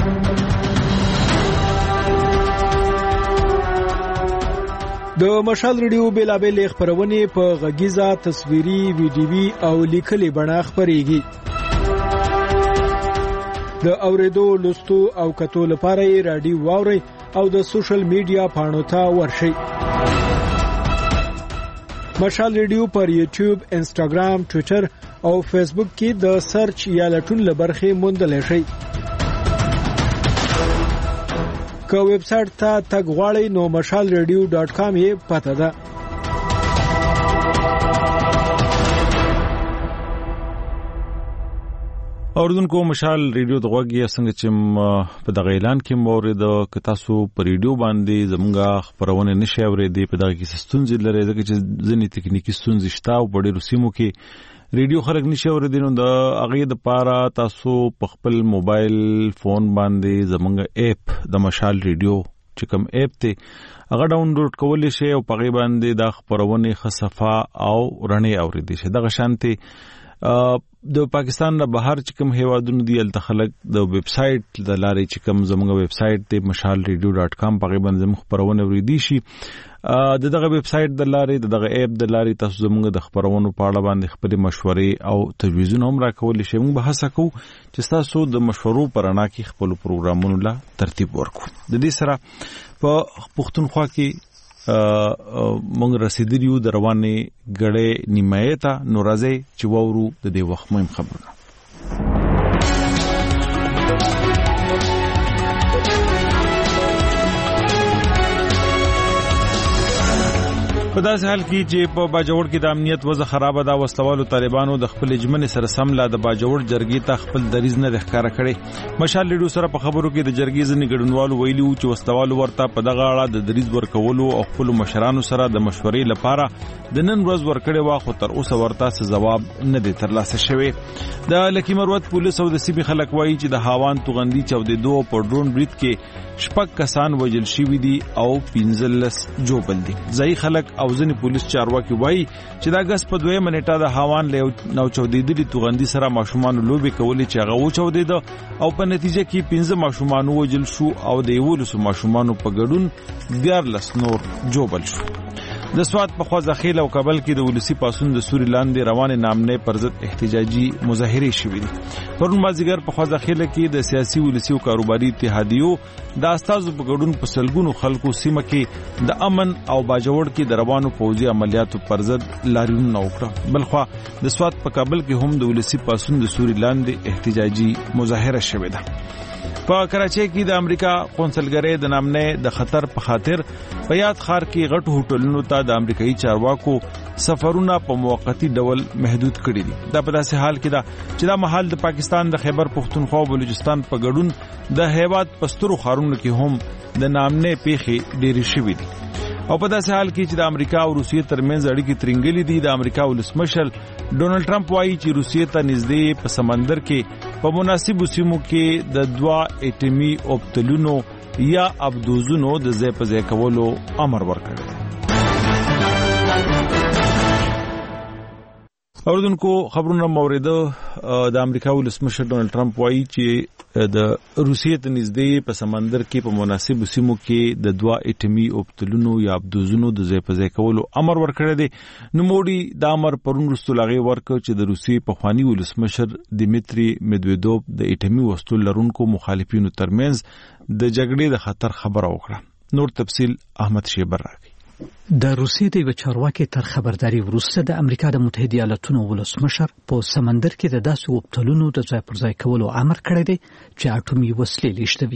د مشال ریډیو بیلابل خبرونه په غږیزه، تصویري، ویډیوي او لیکلي بڼه خبريږي. د اوریدو، لوستو او کتو لپاره یې رادیو واوري او د سوشل میډیا پاڼو ته ورشئ. مشال ریډیو پر یوټیوب، انسټاګرام، ټوئیټر او فیسبوک کې د سرچ یا لټون لبرخه موندل شي. که ویب سټ ته تګ غواړئ نو مشال ریډیو ډاټ کام یې پته ده. اوردونکو مشال ریډیو د غوږی څنګه چې په دغه اعلان کې مورید ک تاسو په ریډیو باندې زمونږه خبرونه نشي اورېدې په دغه کې ستونزې لري ځکه چې ځینې تکنیکی ستونزې شته او په ډېرو سیمو کې ریډیو خلک نشي اورېدې نو د هغه د پاره تاسو په خپل موبایل فون باندې زمونږه اپ د مشال ریډیو چې کوم اپ ته هغه ډاونلوډ کولای شئ او په غي باندې د خبرونه خصفه او رڼې اورېدې شي دغه شانتي د پاکستان نه بهر چې کوم هیوادونو دی ال تخلق د ویب سټ د لارې چې کوم زموږ ویب سټ دی مشال ریډیو ډاټ کام په غي باندې زموږ خبرونه ورېدي شي د دغه ویب سټ د لارې دغه اپ د لارې تاسو زموږ د خبرونو په اړه باندې خپل مشورې او تجویزونه هم راکول شي موږ به هڅه کوو چې تاسو د مشورو پرانا کې خپل پروګرامونو لا ترتیب ورکړو د دې سره په پښتونخوا کې مونږ رسیدلیو د روانې غړې نیمایه ته نو راځي چې وورو د دې وخت مهم خبرونه په داسې حال کې چې په باجوړ کې د امنیت وضع خراب ده وسلوالو طالبانو د خپل اجمن سره سملا د باجوړ جرګې ته خپل دریز نه ښکارا کړي مشال لیډو سره په خبرو کې د جرګې ځنې ګډونوالو ویلي وو چې وسلوالو ورته په دغه اړه د دریز ورکولو او خپل مشرانو سره د مشورې لپاره د نن ورځ ورکړې وا خو تر اوسه ورته څه جواب نه دی ترلاسه شوی د لکی مروت پولیس او د سیمې خلک وایي چې د هاوان توغندي چودې دوه په ډرون بریټ کې شپږ کسان وژل شوي دي او پنځلس جوبل دي ځای خلک او ځنې پولیس چارواکي وایي چې دا غس په دوه منټه د هاوان له نو چودېدلي توغندي سره ماشومان لوبي کولې چې هغه و چودېده او په نتیجه کې پنځه ماشومان وژل شو او د یولسو ماشومان په ګډون دیارلس نور جوبل شو د سواد په خوا ځخیل او کابل کې د ولسی پاسون د سوري لاندې روان نامنې پر ضد احتجاجي مظاهره شوې دي پرون مازیګر په خوا ځخیل کې د سیاسي ولسی او کاروباري اتحادیو د استازو په ګډون په سلګونو خلکو سیمه کې د امن او باجوړ کې د روانو فوجي عملیاتو پر ضد لاریون وکړه بلخوا د سواد په کابل کې هم د ولسی پاسون د سوري لاندې احتجاجي مظاهره شوې ده په کراچۍ کې د امریکا قونسلګرۍ د نامنې د خطر په خاطر په یاد خار کې غټ هوټلونو ته د امریکایي چارواکو سفرونه په موقتی ډول محدود کړي دي دا په داسې حال کې دا چې دا محل د پاکستان د خیبر پختونخوا او بلوچستان په ګډون د هیواد پسترو خارونو کې هم د نامنې پیخي ډېری شوي دي او په داسې حال کې چې د امریکا او روسیې ترمنځ اړیکې ترنګلې دي د امریکا ولسمشر ډونالد ټرمپ وایي چې روسیې ته نږدې په سمندر کې په مناسبو سیمو کې د دوا اټومي اوبتلونو یا ابدوزونو د ځای په ځای کولو امر ورکړی اوردونکو خبرونه موریده د امریکا ولسمشر ډونالد ټرمپ وایي چې د روسیې ته نږدې په سمندر کې په مناسبو سیمو کې د دوا اټومي اوبتلونو یا ابدوزونو د ځای په ځای کولو امر ورکړی دی نو موړي د امر پرون وروسته لاغې ورکړ چې د روسیې پخوانی ولسمشر دیمیتری میدویدوف د اټومي وسلو لرونکو مخالفینو ترمنځ د جګړې د خطر خبره وکړه نور تفصیل احمد شیبر راکړي د روسیې د یو چارواکي تر خبرداري وروسته د امریکا د متحده ایالاتونو ولسمشر په سمندر کې د داسې وبتلونو د ځای پر ځای کولو امر کړی دی چې اټومي وسلې لیشتوي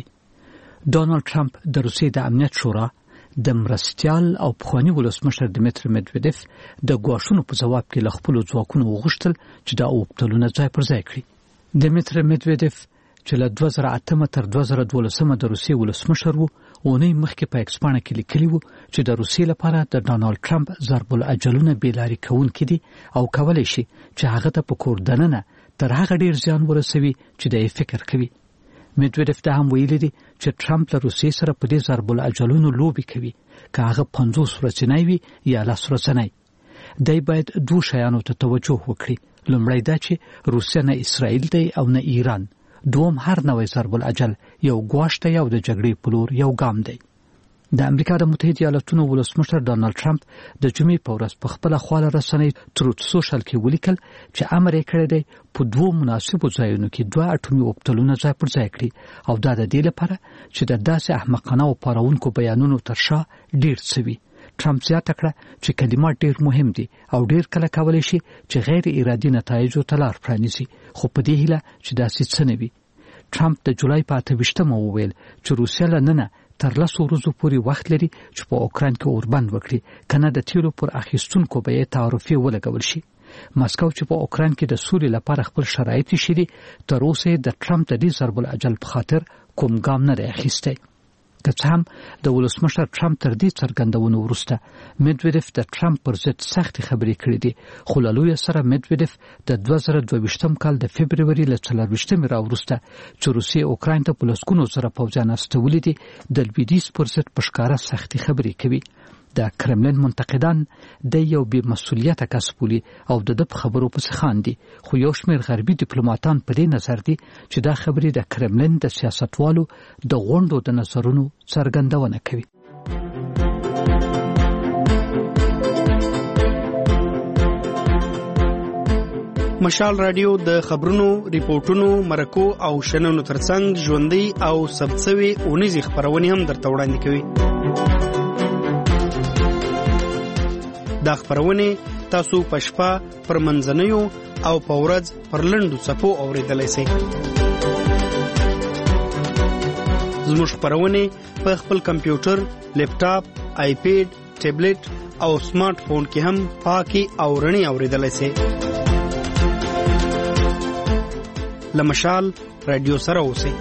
ډونالد ټرمپ د روسیې د امنیت شورا د مرستيال او پخوانی ولسمشر دمیتری میدویدوف د ګواښونو په جواب کې ل خپل ځواکونو وغوښتل چې دا وبتلونه ځای پر ځای کړي دمیتری میدویدوف چې له دوه زره اته تر دوه زره دولس د روسیې ولسمشر وو اونۍ مخکې په ایکسپانه کې لیکلی وو چې د روسیې لپاره د ډونالد ټرمپ ضرب الاجلونه بیلاری کوونکې دي او کولای شي چې هغه ته په کور دننه تر هغه ډیر زیان ورسوي چې د فکر کوي میدویدوف ته هم ویلي دي چې ټرمپ له روسیې سره په دې ضرب الاجلونو لوبي کوي که هغه پنځوس ورځې وي یا لس ورځې دی باید دوه شیانو ته توجه وکړي لومړی دا چې روسیه نه اسرائیل دی او نه ایران دوم هر نوې ضرب الاجل یو ګواښ دی او د جګړې په لور یو ګام دی د امریکا د متحده ایالاتونو ولسمشر ډونالد ټرمپ د جمعې په ورځ په خپل خواله رسنۍ تروت سوشل کې ولیکل چې امر یې کړی دی په دوه مناسبو ځایونو کې دوه اټومي اوبتلونه ځای پر ځای کړي او دا د دې لپاره چې د داسې احمقانه او پارونکو بیانونو تر شا ډیر څه وي ټرمپ زیاته کړه چې کلمات ډیر مهم دي او ډیر کله کولی شي چې غیر ارادي نتایجو ته لار پرانیزي خو په دې هیله چې داسې څه نه وي ټرمپ د جولای په اته ویشتمه وویل چې روسیه له ننه تر لسو ورځو پورې وخت لري چې په اوکراین کې اوربند وکړي کنه د تیلو پر اخیستونکو به یې تعرفې ولګول شي ماسکو چې په اوکران کې د سولې لپاره خپل شرایط شری تر اوسه د ټرمپ د دې ضرب العجل په خاطر کوم ګام نه اخیستی. که څه هم د ولسمشر ټرمپ تر دې څرګندونو وروسته میډویډف د ټرمپ پر ضد سخت خبرې کړې دي، خو له لوی سره میډویډف د دوه زره دوه ویشتم کال د فبرवरी له څلور ویشتم راوروسته چې روسیې اوکراین ته په لسګونو سره پوځیان استولي دي د لویدیځ پر ضد په ښکاره سختي خبرې کوي. د کرملین منتقدان د یو بې مسؤلیته کس بولي او د د خبرو پسې خاندي، خو یو شمېر غربي ډیپلوماټان په دې نظر دي چې دا خبرې د کرملین د سیاستوالو د غونډو د نظرونو څرګندونه کوي. مشال رادیو د خبرونو، ریپورتونو، مرکو او شننو ترڅنګ ژوندۍ او ثبتسوي اونیزي خبرونه هم درته وړاندې کوي. دا خبرونه تاسو په شپه پر منځنیو او په ورځ پر لنډو صفو اوریدلای شئ. زموږ خبرونه په خپل کمپیوټر، لیپټاپ، آیپیډ، ټابلیټ او سمارټ فون کې هم پاکي او رڼي اوریدلای شئ. لمشال رادیو سره اوسئ.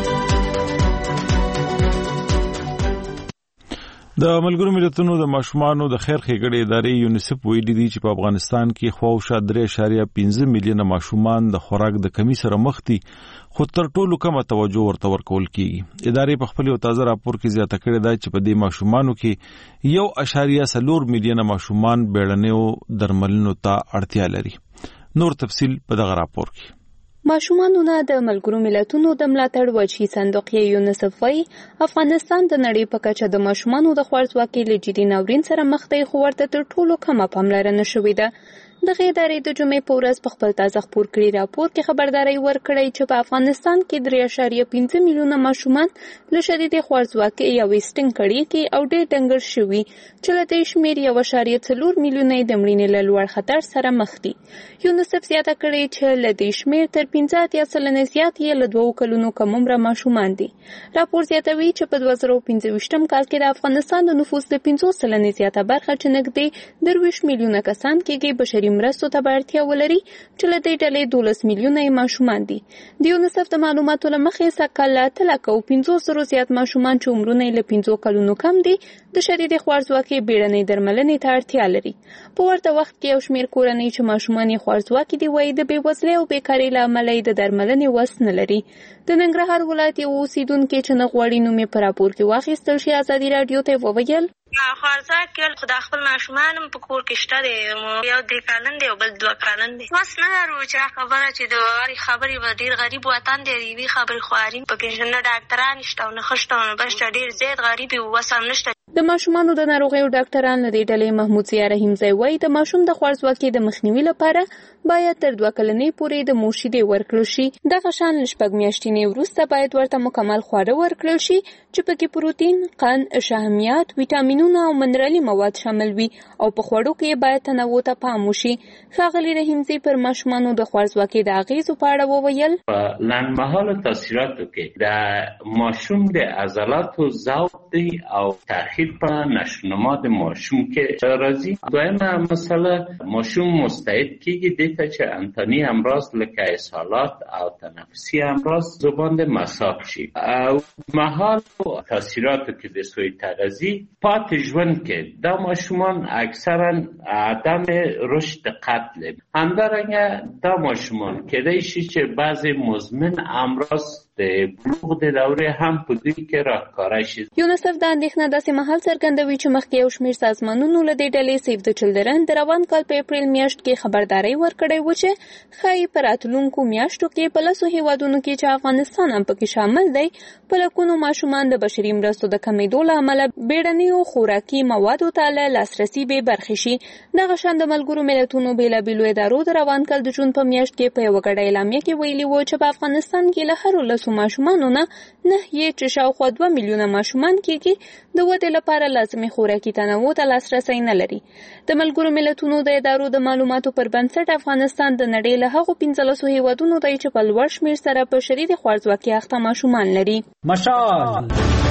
د ملګرو ملتونو د ماشومانو د خیر ښېګړې ادارې یونیسف ویلي دي چې په افغانستان کې خواوشا درې اعشاریه پنځه میلیونه ماشومان د خوراک د کمی سره مخ دي، خو تر ټولو کمه توجه ورته ورکول کیږي. ادارې په خپل یو تازه راپور کې زیاته کړې ده چې په دې ماشومانو کې یو اعشاریه څلور میلیونه ماشومان بیړنیو درملنو ته اړتیا لري. نور تفصیل په دغه راپور کې. ماشومانو نه د ملګرو ملتونو د ملاتړ وجهي صندوق یونیسف وايي افغانستان د نړۍ په کچه د ماشومانو د خوارځواکۍ له جدي ناورین سره مخ دی، خو ورته تر ټولو کمه پاملرنه شوې ده. دغه ادارې د جمعې په ورځ په خپل تازه خپور کړي راپور کې خبرداري ورکړې چې په افغانستان کې درې اعشاریه پنځه میلیونه ماشومان له شدیدې خوارځواکۍ یا ویسټینګ کړي کې او ډېر ډنګر شوي، چې له دې شمېر یو اعشاریه څلور میلیونه د مړینې له لوړ خطر سره مخ دي. یونیسف زیاته کړې چې له دې شمېر تر پنځه اتیا سلنې زیات یې له دوو کلونو کم عمره ماشومان دي. راپور زیاتوي چې په دوه زره پنځه ویشتم کال کې د افغانستان د نفوس د پنځوس سلنې زیاته برخه چې نږدې درویشت میلیونه کسان کېږي بشري مرستو ته اړتیا ولري، چې له دې ډلې دولس میلیونه ماشومان دي. د یونیسف د معلوماتو له مخې سږ له اتو لکو پنځوس زرو زیات ماشومان چې عمرونه له پنځو کلونو کم دي د شدیدې خوارځواکۍ بیړنۍ درملنې ته اړتیا لري. په ورته وخت کې یو شمېر کورنۍ چې ماشومان یې خوارځواکي دي وایي د بېوزلۍ او بیکارۍ له امله یې د درملنې وس نه لري. د ننګرهار ولایت یو اوسیدونکي چې نه غواړي نوم یې په راپور کې واخیستل شي ازادي راډیو ته وویل خوارځواکي خو د خپل ماشومان هم په کور کې شته دی، یو درې کلن دی او بل دوه کلن دی. وس نه لرو چې خبره چې د هرې خبرې به ډېر غریب وطن دی، د یوې خبرې خواري پکې نه ډاکټران شته او نه ښه شته او نه بس شته، ډېر زیات غریب یو، وس هم نشته. د ماشومانو د ناروغیو ډاکټران له دې ډلې محمود ضیا رحیمزی وایي د ماشوم د خوارځواکۍ د مخنیوي لپاره باید تر دوه کلنۍ پورې د مور شیدې ورکړل شي. دغه شان له شپږ میاشتنې وروسته باید ورته مکمل خواړه ورکړل شي چې پکې پروتین، قند، شحمیات، ویټامینونه او منرالي مواد شامل وي او په خوړو کې باید تنوع ته پام وشي. ښاغلي رحیمزی پر ماشومانو د خوارځواکۍ د اغېزو په اړه وویل په لنډمهاله تاثیراتو کې د ماشوم د عضلاتو ضعف دی او تاخیر په نشونما د ماشوم کې راځي. دویمه مسله ماشوم مستعد کېږي دې ته چې انتاني امراض لکه اسهالات او تنفسي امراض زبان د مساق شي. او مهال تاثیراتو کې د سوی تغذی پاتې ژوند کې دا ماشومان اکثرا عدم رشد قد لري. همدارنګه دا ماشومان کېدای شي چې بعضی مزمن امراض د بلوغ د دورې هم په دوی کې راښکاره شي. یونیسف د اندېښنه داسې مهال څرګندوي چې مخکې یو شمېر سازمانونو له دې ډلې سیف د چلډرن د روان کال په اپریل میاشت کې خبرداری ورکړی و چې ښایي په راتلونکو میاشتو کې په لسو هیوادونو کې چې افغانستان هم پکې شامل دی په لکونو ماشومان د بشري مرستو د کمېدو له امله بیړنیو خوراکي موادو ته له لاسرسي بې برخې شي. دغه شان د ملګرو ملتونو بېلابېلو ادارو د روان کال د جون په میاشت کې په یوه ګډه اعلامیه کې ویلي و چې په افغانستان کې له هرو لسو ماشومانو نه نه یې چې شاوخوا دوه میلیونه ماشومان کېږي د ودې لپاره لازمي خوراکي تنوع ته لاسرسی نه لري. د ملګرو ملتونو د ادارو د معلوماتو پر بنسټ افغانستان د نړۍ له هغو پنځلسو هیوادونو دی چې په لوړ شمېر سره په شدید خوارځواکۍ اخته ماشومان لري. مشال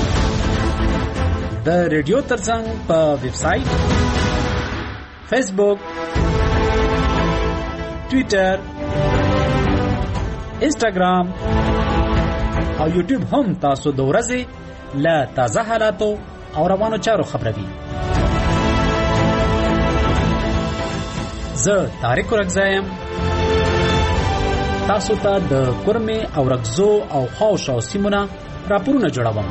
د ریډیو ترڅنګ په ویب سایټ، فیسبوک ټوئیټر، انسټاګرام او یوټیوب هم تاسو د ورځې له تازه حالاتو او روانو چارو خبروي. زه طارق رګزایم، تاسو ته د کورمې او رګزو او خاوشاو سیمونه راپورونه جوړوم.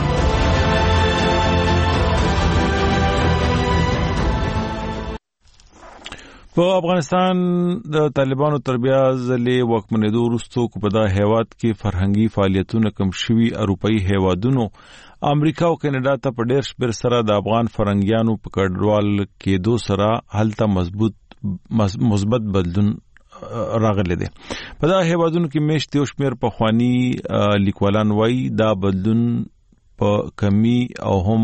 په افغانستان د طالبانو تر بیا ځلې واکمنېدو وروسته کو په دا هیواد کې فرهنګي فعالیتونه کم شوي اروپایي هیوادونو امریکا او کینیډا ته په ډېر شمېر سره د افغان فرهنګیانو په کډوال کېدو سره هلته مضبوط مثبت بدلون راغلی دی. په دا هیوادونو کې میشت یو شمېر پخواني لیکوالان وایي دا بدلون په کمی او هم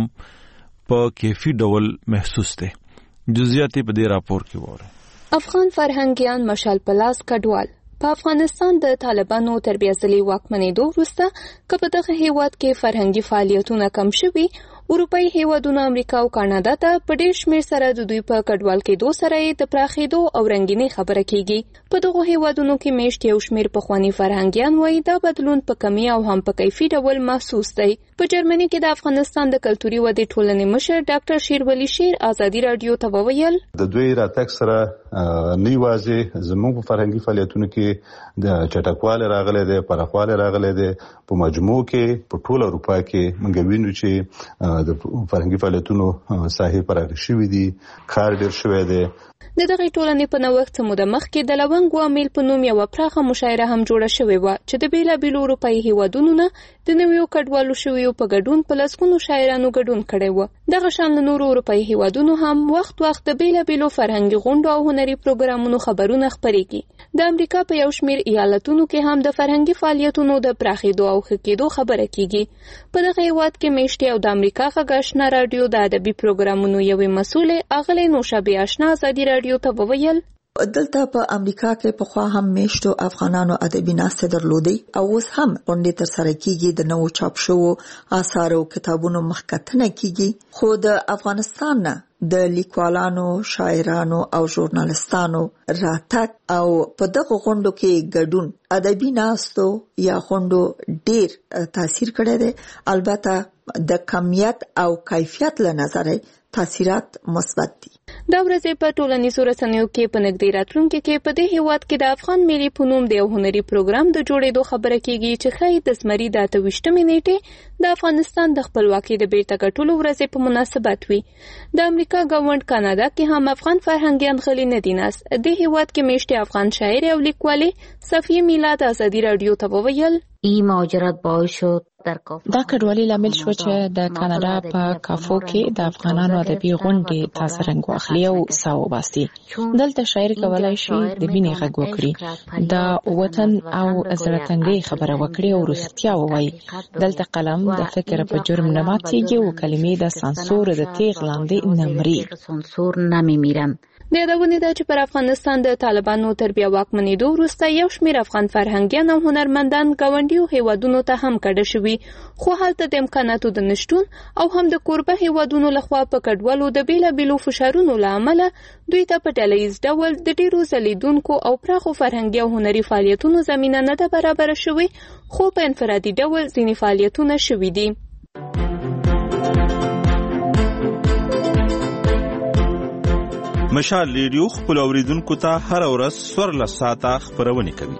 په کیفي ډول محسوس دی. جزئیات په دې راپور کې وره. افغان فرهنګیان مشال پلاس کډوال په افغانستان د طالبانو تر بیا ځلې واکمنېدو وروسته که په دغه هیواد کې فرهنګي فعالیتونه کم شوي، اروپایي هیوادونو امریکا او کاناډا ته په ډېر شمېر سره د دوی په کډوال کېدو سره یې د پراخېدو او رنګینۍ خبره کېږي. په دغو هیوادونو کې میشت یو شمېر پخواني فرهنګیان وایي دا بدلون په کمي او هم په کیفي ډول محسوس دی. په جرمني کې د افغانستان د کلتوري ودې ټولنې مشر ډاکټر شیرولی شیر ازادي رادیو ته وویل د دوی راتګ سره نه یوازې زموږ په فرهنګي فعالیتونو کې د چټکواله راغلي دی، پراخواله راغلي دی، په مجموع کې په ټول اروپا کې موږ وینو چې د فرهنګي فعالیتونو ساحې پراخ شوې دي، کار ډېر شوی دی. د دغه ټولنې په نوښت څه موده مخکې د لونګ وامیل په نوم یوه پراخه مشاعره هم جوړه شوې وه چې د بېلابېلو اروپایي هیوادونو نه د نویو کډوالو شویو په ګډون په لسګونو شاعرانو ګډون کړی و. دغه شان له نورو اروپایي هیوادونو هم وخت وخت د بېلابېلو فرهنګي غونډو او هنري پروګرامونو خبرونه خپرېږي. د امریکا په یو شمېر ایالتونو کې هم د فرهنګي فعالیتونو د پراخېدو او ښه کېدو خبره کېږي. په دغه هیواد کې میشتې او د امریکا غږ آشنا راډیو د ادبي پروګرامونو یوې مسؤلې اغلې نوشابې آشنا ازادي راډیو ته وویل دلته په امریکا کې پخوا هم میشتو افغانانو ادبي ناستې درلودې او اوس هم غونډې ترسره کېږي، د نوو چاپ شوو آثارو کتابونو مخکتنه کېږي. خو د افغانستان نه د لیکوالانو، شاعرانو او ژورنالستانو راتګ او په دغه غونډو کې ګډون ادبي ناستو یا غونډو ډېر تاثیر کړی دی. البته د کمیت او کیفیت له نظره تاثیرات مثبت دي. دا ورځې په ټولنیزو رسنیو کې په نږدې راتلونکي کې په دې هیواد کې د افغان ملي په نوم د یو هنري پروګرام د جوړېدو خبره کېږي چې ښایي د زمري د اته ویشتمې نیټې د افغانستان د خپلواکۍ د بیرته ګټلو ورځې په مناسبت وي. د امریکا ګاونډ کاناډا کې هم افغان فرهنګیان غلي نه دي ناست. دې هیواد کې میشتې افغان شاعر او لیکوالې صفیه میلاد ازادي راډیو ته وویل این مهاجرت باعث شد دا کډوالي لامل شو چې د کاناډا په کافو کې د افغانانو ادبي غونډې تاسو رنګ واخلي او ساو باسي. دلته شاعر کولای شي د مینې غږ وکړي، د وطن او زړه خبره وکړي او رښتیا ووایي. دلته قلم د فکر په جرم نه ماتېږي او کلمې د سانسور د تیغ لاندې نه مري. سانسور نمیمیرن. د یادونې ده چې پر افغانستان د طالبانو تر بیا واکمنېدو وروسته یو شمېر افغان فرهنګیان او هنرمندان ګاونډیو هیوادونو ته هم کډه شوي، خو هلته د امکاناتو د نشتون او هم د کوربه هیوادونو لخوا په کډوالو د بېلابېلو فشارونو له امله دوی ته په ډله ییز ډول د ډېرو ځلیدونکو او پراخو فرهنګي او هنري فعالیتونو زمینه نه ده برابره شوې، خو په انفرادي ډول ځینې فعالیتونه شوي دي. مشال ریډیو خپل اوریدونکو ته هر ورځ څوارلس ساعته خبرونه کوي.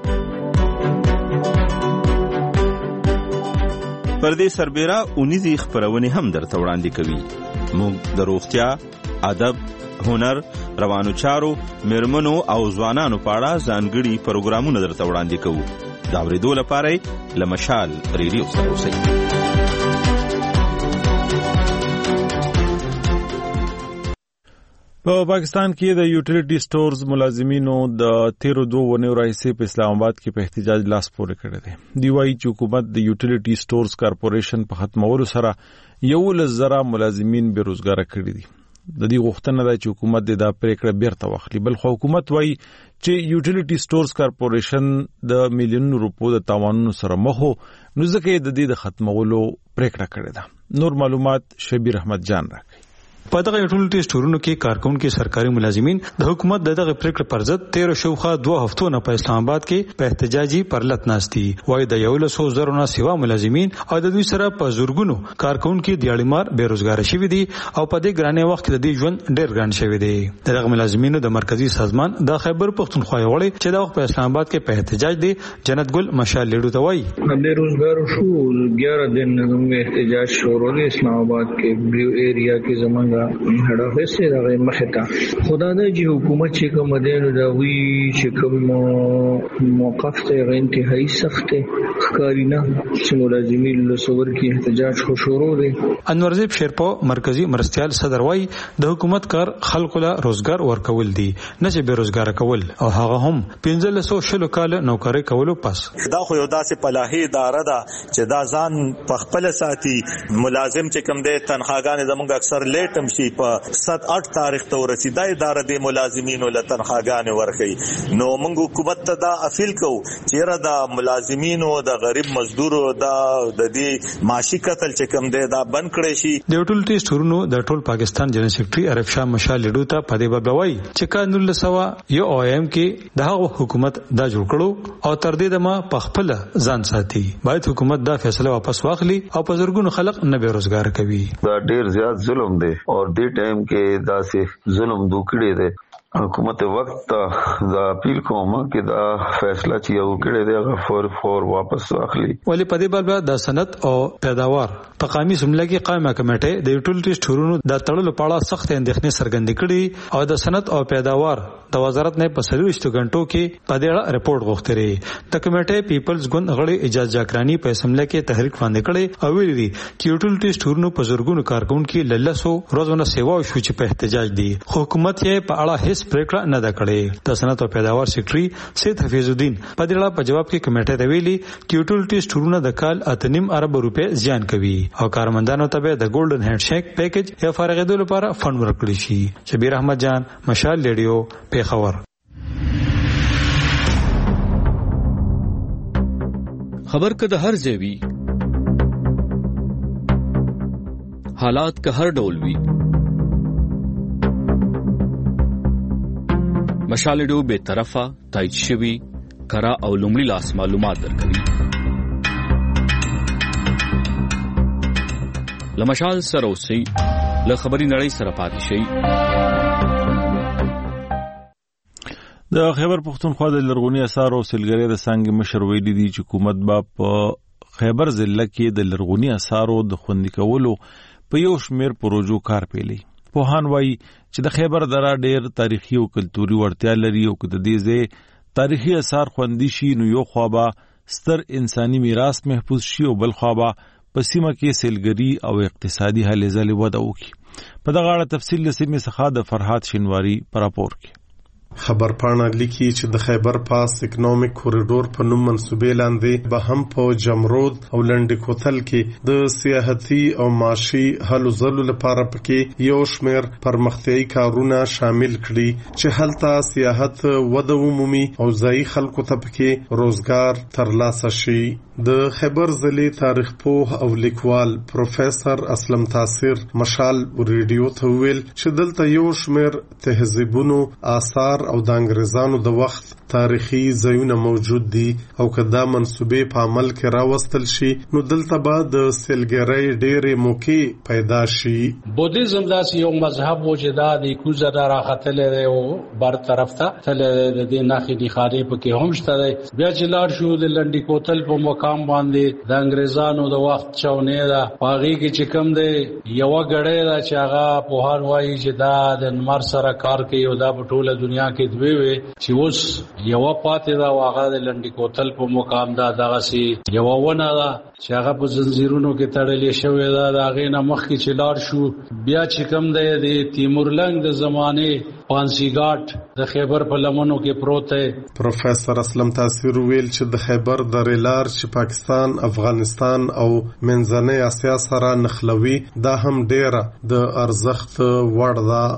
پر دې سربېره اونیزې خبرونه هم درته وړاندې کوي. موږ د روغتیا، ادب، هنر، روانو چارو، میرمنو او ځوانانو په اړه ځانګړي پروګرامونه درته وړاندې کوو. دا اورېدو لپاره له مشال ریډیو سره اوسئ. په پاکستان کې د یوټیلیټي سټورز ملازمینو د تیرو دوه ونیو راهیسې په اسلام آباد کې په احتجاج لاس پورې کړی دی. دوی وایي چې حکومت د یوټیلیټي سټورز کارپوریشن په ختمولو سره یولس زره ملازمین بېروزګاره کړي دي. د دې غوښتنه ده چې حکومت د دا پریکړه بیرته واخلي. بل خو حکومت وایي چې یوټیلیټي سټورز کارپوریشن د میلیونونو روپو د تاوانونو سره مخ و، نو ځکه یې د دې د ختمولو پریکړه کړې ده. نور معلومات شبیر احمد جان راکړي. په دغه ټول ټیسټورونو کې کارکونکو سرکاري ملازمین د حکومت دغه پریکړه پر ضد تیر شوخه دوه هفتو نه په اسلام آباد کې په احتجاجي پرلط ناشتي وای د یو له څو زرو نه سیوا ملازمین او د دوی سره په زورګونو کارکونکو دیاړمار بیروزګار شوي دي او په دې ګرانه وخت کې د دې ژوند ډېر ګران شوی دی. دغه ملازمینو د مرکزی سازمان د خیبر پختونخوا وړي چې د په اسلام آباد کې په احتجاج دی جنت ګل مشال لیډو ته وای بیروزګار شو ग्यारह दिन में احتجاج شروع دی اسلام آباد کې بلیو ایریا کې زمونږه هډ افیس راغی مخته خدا د جی حکومت چې کوم دینو دا وی چې کوم موقف ته انتهایی سخت ښکارینا چې ملازمین له صور کې احتجاج شروع دی. انورزیب شیرپو مرکزی مرستيال صدر وای د حکومت کار خلکو له روزګار ورکول دي نه چې بیروزګار کول او هغه هم پنځه سو شلو کال نوکری کولو پس. دا خو یو داسې پلاهي اداره ده چې دا ځان په خپل ساتي ملازم چې کوم دی تنخواګانې زموږ اکثر لیټم شي په سات اټ تاریخ ته ورسي دا اداره د ملازمینو له تنخواګانې ورکړي نو موږ حکومت ته دا اپیل کوو چې را د ملازمینو د غریب مزدورو دا د دې معاشي قتل چې کوم دی دا بند کړی شي. د ټول ټیسټورونو د ټول پاکستان جنرال سیکریټري عارف شاه مشال لیډو ته په دې بابوي چې کا نول سوا یو او ایم کې د هغه حکومت دا جوړ کړو او تر دې دمه په خپل ځان ساتي باید حکومت دا فیصله واپس واخلي او په زرګونو خلک نه بیروزګار کوي. دا ډیر زیات ظلم دی او دې ټایم کې دا سه ظلم دوکړي دی. حکومت وقت دا اپیل کوم چې دا فیصله چې یو کړی دی هغه فور فور واپس واخلي. ولی په دې بل د صنعت او پیداوار په قومي سمله کې قائمه کمیټه د ټول ټیسټورونو د تړلو په اړه سخت اندېښنې څرګندې کړې او د صنعت او پیداوار د وزارت نه په سلويشت غنټو کې په دې اړه رپورت غوښتري. د کمیټه پیپلز ګوند غړي اجازه جاکرانی په سمله کې تحریک باندې کړي او ویلي چې ټول ټیسټورونو په زورګونو کارکونکو للسو روزونه سیوا شو چې په احتجاج دي. حکومت یې په اړه هیڅ پریکړه نه ده کړې. د صنعت او پیداوار سیکریټري سید حفیظ الدین په دې اړه په جواب کې کمیټه ته ویلي چې ټول ټیسټورونه د کال اتنیم ارب روپے زیان کوي او کارمندانو ته د ګولډن هینډ شیک پیکیج یا فارغېدو لپاره فند ورکړي شي. شبیر احمد جان مشال ریډیو پیښور. خبر که د هر ځای وي حالات که هر ډول وي مشال ریډیو به طرفه تایید شوی کرا او لومړی لاس معلومات درکوي. لمشال سره اوسئ له خبري نړۍ سره پاتې شئ. د خیبر پختونخوا د لرغونی اثار او سیلګری د څنګه مشر ویلي دي چې حکومت با په خیبر ضلع کې د لرغونی اثارو د خوندي کولو په یو شمیر پروژو کار پیلي. پوهان وایي چې د خیبر دره ډېر تاریخي او کلتوري وړتیا لري او که د دې ځای تاریخي اثار خوندي شي نو یو خوا به ستر انساني میراث محفوظ شي او بل خوا به په سیمه کې سیلګري او اقتصادي هلې ځلې وده وکړي. په دغه اړه تفصیل له سیمې څخه د فرحات شینواری په راپور کې. خبر پاڼه لیکي چې د خیبر پاس اکونومیک کوریډور په نوم منسوبې لاندې به هم په جمرود او لنډ کوتل کې د سیاحتي او معاشي هلو ځلو لپاره پکې یو شمېر پرمختیايي کارونه شامل کړي چې هلته سیاحت وده ومومي او ځایي خلکو ته پکې روزګار ترلاسه شي. د خیبر ضلع تاریخ پوه او لیکوال پروفیسور اسلم تاثیر مشال ریډیو ته ویل چې دلته یو شمېر تهذیبونو آثار او د انګریزانو د وخت تاریخي ځایونه موجود دي او که دا منسوبې په عمل کې راوستل شي نو دلته به د سیلګرۍ ډېرې موقع پیدا شي. بودیزم داسې یو مذهب و چې دا د کوزه دا راختلی دی او بر طرف ته تللی دی د دې نښې نښانې پکې هم شته دی. بیا چې لاړ شو د لنډي کوتل په مقام باندې د انګریزانو د وخت چونې ده په هغې کې چې کوم دی یوه ګړۍ ده چې هغه پوهان وایي چې دا د لمر سره کار کوي او دا په ټوله دنیا کې دوی وي چې اوس یوه پاتې ده او هغه د لنډي کوتل په مقام ده دغسې یوه ونه ده چې هغه په زنځیرونو کې تړلې شوې ده. د هغې نه مخکې چې لاړ شو بیا چې کوم دی د تیمورلنګ د زمانې پانسی ګاټ د خیبر په لمنو کې پروت دی. پروفیسور اسلم تاثیر ویل چې د خیبر درې لار چې پاکستان افغانستان او منځنۍ اسیا سره نښلوي دا هم ډیره د ارزښت وړ ده.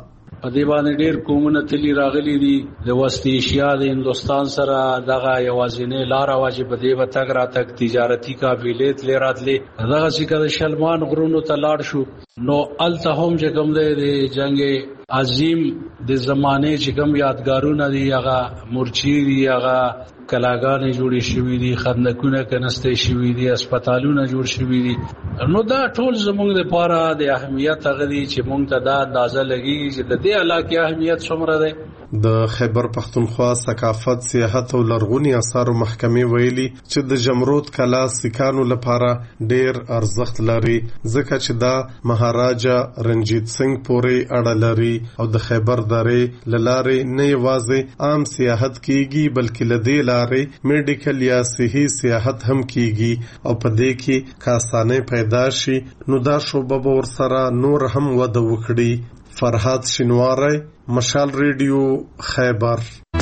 په دې باندې ډېر قومونه تلي راغلي دي د وسط ایشیا د هندستان سره دغه یوازینۍ لار واجب په دې وتګ راتګ تجارتي قافلې تلې راتلې دغه څخه د شلمان غرونو ته لاړ شو نو الته هم چې کوم د جنگ عظیم د زمانه چې کوم یادګارونه دي هغه مورچی دي هغه کلاګانې جوړې شوې دي خندقونه کنيستې شوې دي هسپتالونه جوړ شوې دي نو دا ټول زموږ لپاره د اهمیت هغه دي چې موږ ته دا اندازه لګي چې د دې علاقې اهمیت څومره ده. د خیبر پختونخوا ثقافت سیاحت او لرغونی آثار محکمې ویلي چې د جمرود کلا سکانو لپاره ډیر ارزښت لري ځکه چې دا مهاراجا رنجیت سنگ پورې اړه لري او د خیبر درې لارې نه یوازې عام سیاحت کیږي بلکې لدې لارې میډیکل یا صحي سیاحت هم کیږي او په دې کې کاسانه پیدا شي نو دا شوبه ور سره نور هم وده وکړي. فرحات شینواری مشال ریډیو خیبر.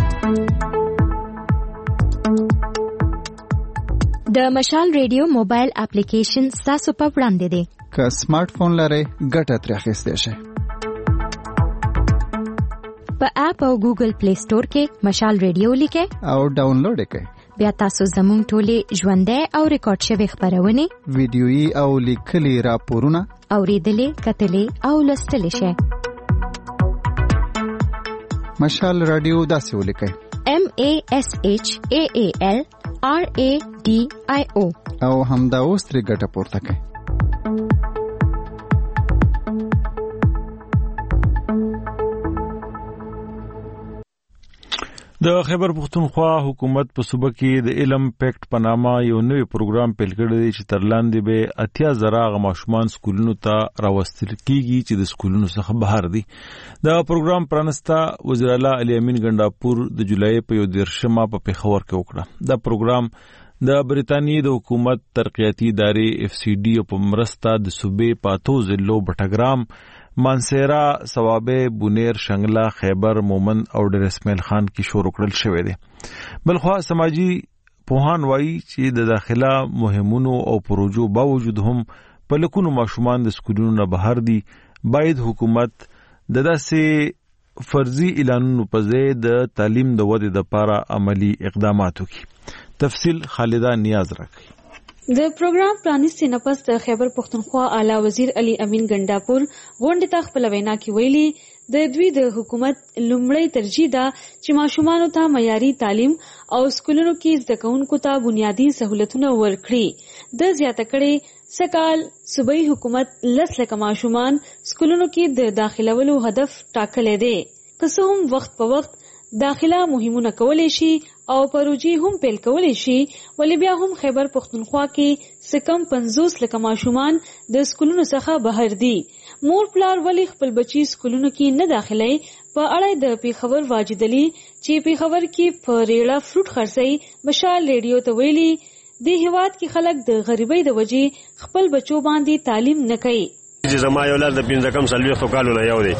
د مشال ریډیو موبایل اپلیکیشن تاسو په وړاندې دی که سمارټ فون لرئ ګټه ترې اخیستی شئ. په اپ او ګوګل پلی سٹور کې مشال ریډیو لیکئ او ډاونلوډ یې کړئ. بیا تاسو زموږ ټولې ژوندۍ او ریکارډ شوي خپرونې ویډیويي او لیکلي راپورونه اوریدلې کتلې او لوستلې شئ. مشال رادیو داسې ولیکئ M A S H A A L R A D I O او همدا اوس ترې ګټه پورته کړئ. د خیبر پختونخوا حکومت په صوبه کې د علم پېکټ په نامه یو نوی پروګرام پیل کړی دی چې تر لاندې به اتیا زره هغه ماشومان سکولونو ته راوستل کیږي چې د سکولونو څخه بهر دي. دا پروګرام پرانستا وزیر اعلی علي امین ګنڈاپور د جولای په یو دیرشمه په پیښور کې وکړه. دا پروګرام د بریتانیې د حکومت ترقیاتي ادارې اف سی ډي په مرسته د صوبې پاتو ضلعو بټګرام مانسیرا ثوابه بونیر شنگلا خیبر مومن او ډیر اسماعیل خان کې شروع کړل شوې ده. بلخوا سماجی پوهان وایي چې د داخله مهمونو او پروژو باوجود هم په لکونو ماشومان د سکولونو نه بهر دي. باید حکومت د داسې فرضي اعلانونو په ځای د تعلیم د ودې لپاره عملی اقدامات وکړي. تفصیل خالده نیاز راکړي. د پروګرام پرانیستي نه پس د خیبر پختونخوا اعلی وزیر علي امین ګنڈاپور غونډې ته خپل وینا کې ویلي د دوی د حکومت لومړی ترجیح ده چې ماشومانو ته معیاري تعلیم او سکولونو کې زده کوونکو ته بنیادی سہولتونه ورکړي. د زیاته کړي سکال صوبایي حکومت لس لکه ماشومان سکولونو کې د داخلولو هدف ټاکلی دی. که څه هم وخت په وخت داخله مهمونه کولای شي او پروژې هم پیل کولای شي ولی بیا هم خیبر پختونخوا کې سکم پنځوس لکه ماشومان د سکولونو څخه بهر دي. مور پلار ولی خپل بچی سکولونو کې نه داخلي په اړه د پیښور واجد علي چې پیښور کې په ریړه فروټ خرڅي مشال ریډیو ته ویلي د هیواد کې خلک د غریبۍ د وجې خپل بچو باندې تعلیم نه کوي. چې زما یو لار د پنځه کم سلوي کالو نه یو دی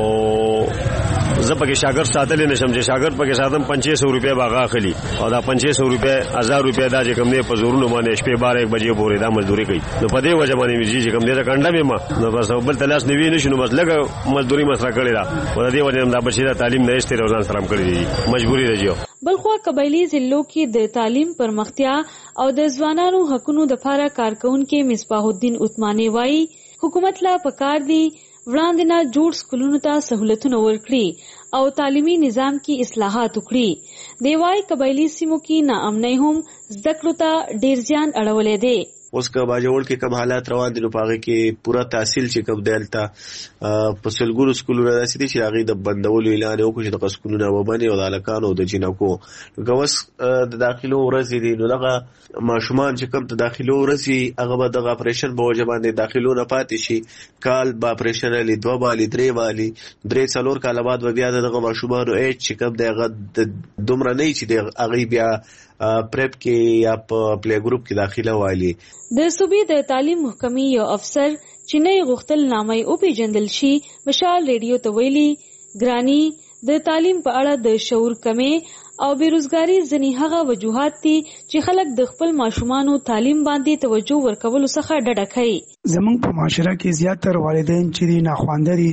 او زه پکې شاګرد ساتلې نشم چې شاګرد پکې ساتم پنځه سوه روپیا باغ اخلي او دا پنځه سوه روپیا هزار روپیا دا چې کوم نه په زورونو باندې شپې بارہ یک بجې پورې دا مزدوري کوي. نو په دې وجه باندې چې کوم دې کنده مې ما نو بس بل تلاش نیوي نشو بس لګه مزدوري مسره کړی دا ور دې وجه دا بچی دا تعلیم نه استری روزان سلام کړی دي مجبوری راځي. بلخوا قبایلی ضلعو کې د تعلیم پرمختیا او د ځوانانو حقونو د لپاره کارکونکو مصباح الدین عثماني وایي حکومت لا پکار دی وړاندې نه جوړ سکولونو ته سہولتونه ورکړي او تعلیمي نظام کې اصلاحات وکړي. دی وايي قبایلی سیمو کې ناامنۍ هم زده کړو ته ډیر زیان اړولې دی. اوس که باجوړ کې کوم حالات روان دي نو پاغه کې پورا تحصیل چې کوم دلته په سلګورو سکولونو راځي چې هغه د بندولو اعلان وکړي چې د سکولونو وبني او د الکانو د جنکو غوس د داخلو ورځي دي نو دغه ماشومان چې کوم ته داخلو ورځي هغه به د اپریشن په وجه باندې داخلو نه پاتې شي کال با اپریشن لري دوه بالي درې بالي درې څلور کال بعد بیا دغه ماشومان ایج چې کوم دغه دومره نه چې دغه بیا پریپ کې یا په پلی ګروپ کې داخله والی. د صوبې د تعلیم محکمې یو افسر چې نه غوښتل نامه او پیژندل شي مشال ریډیو ته ویلي ګرانی د تعلیم په اړه د شعور کمی او بیروزګاری ځنی هغه وجوهات دي چې خلک د خپل ماشومانو تعلیم باندې توجه ورکولو څخه ډډه کوي. زمونږ په معاشره کې زیاتره والدین چې ناخوانده دي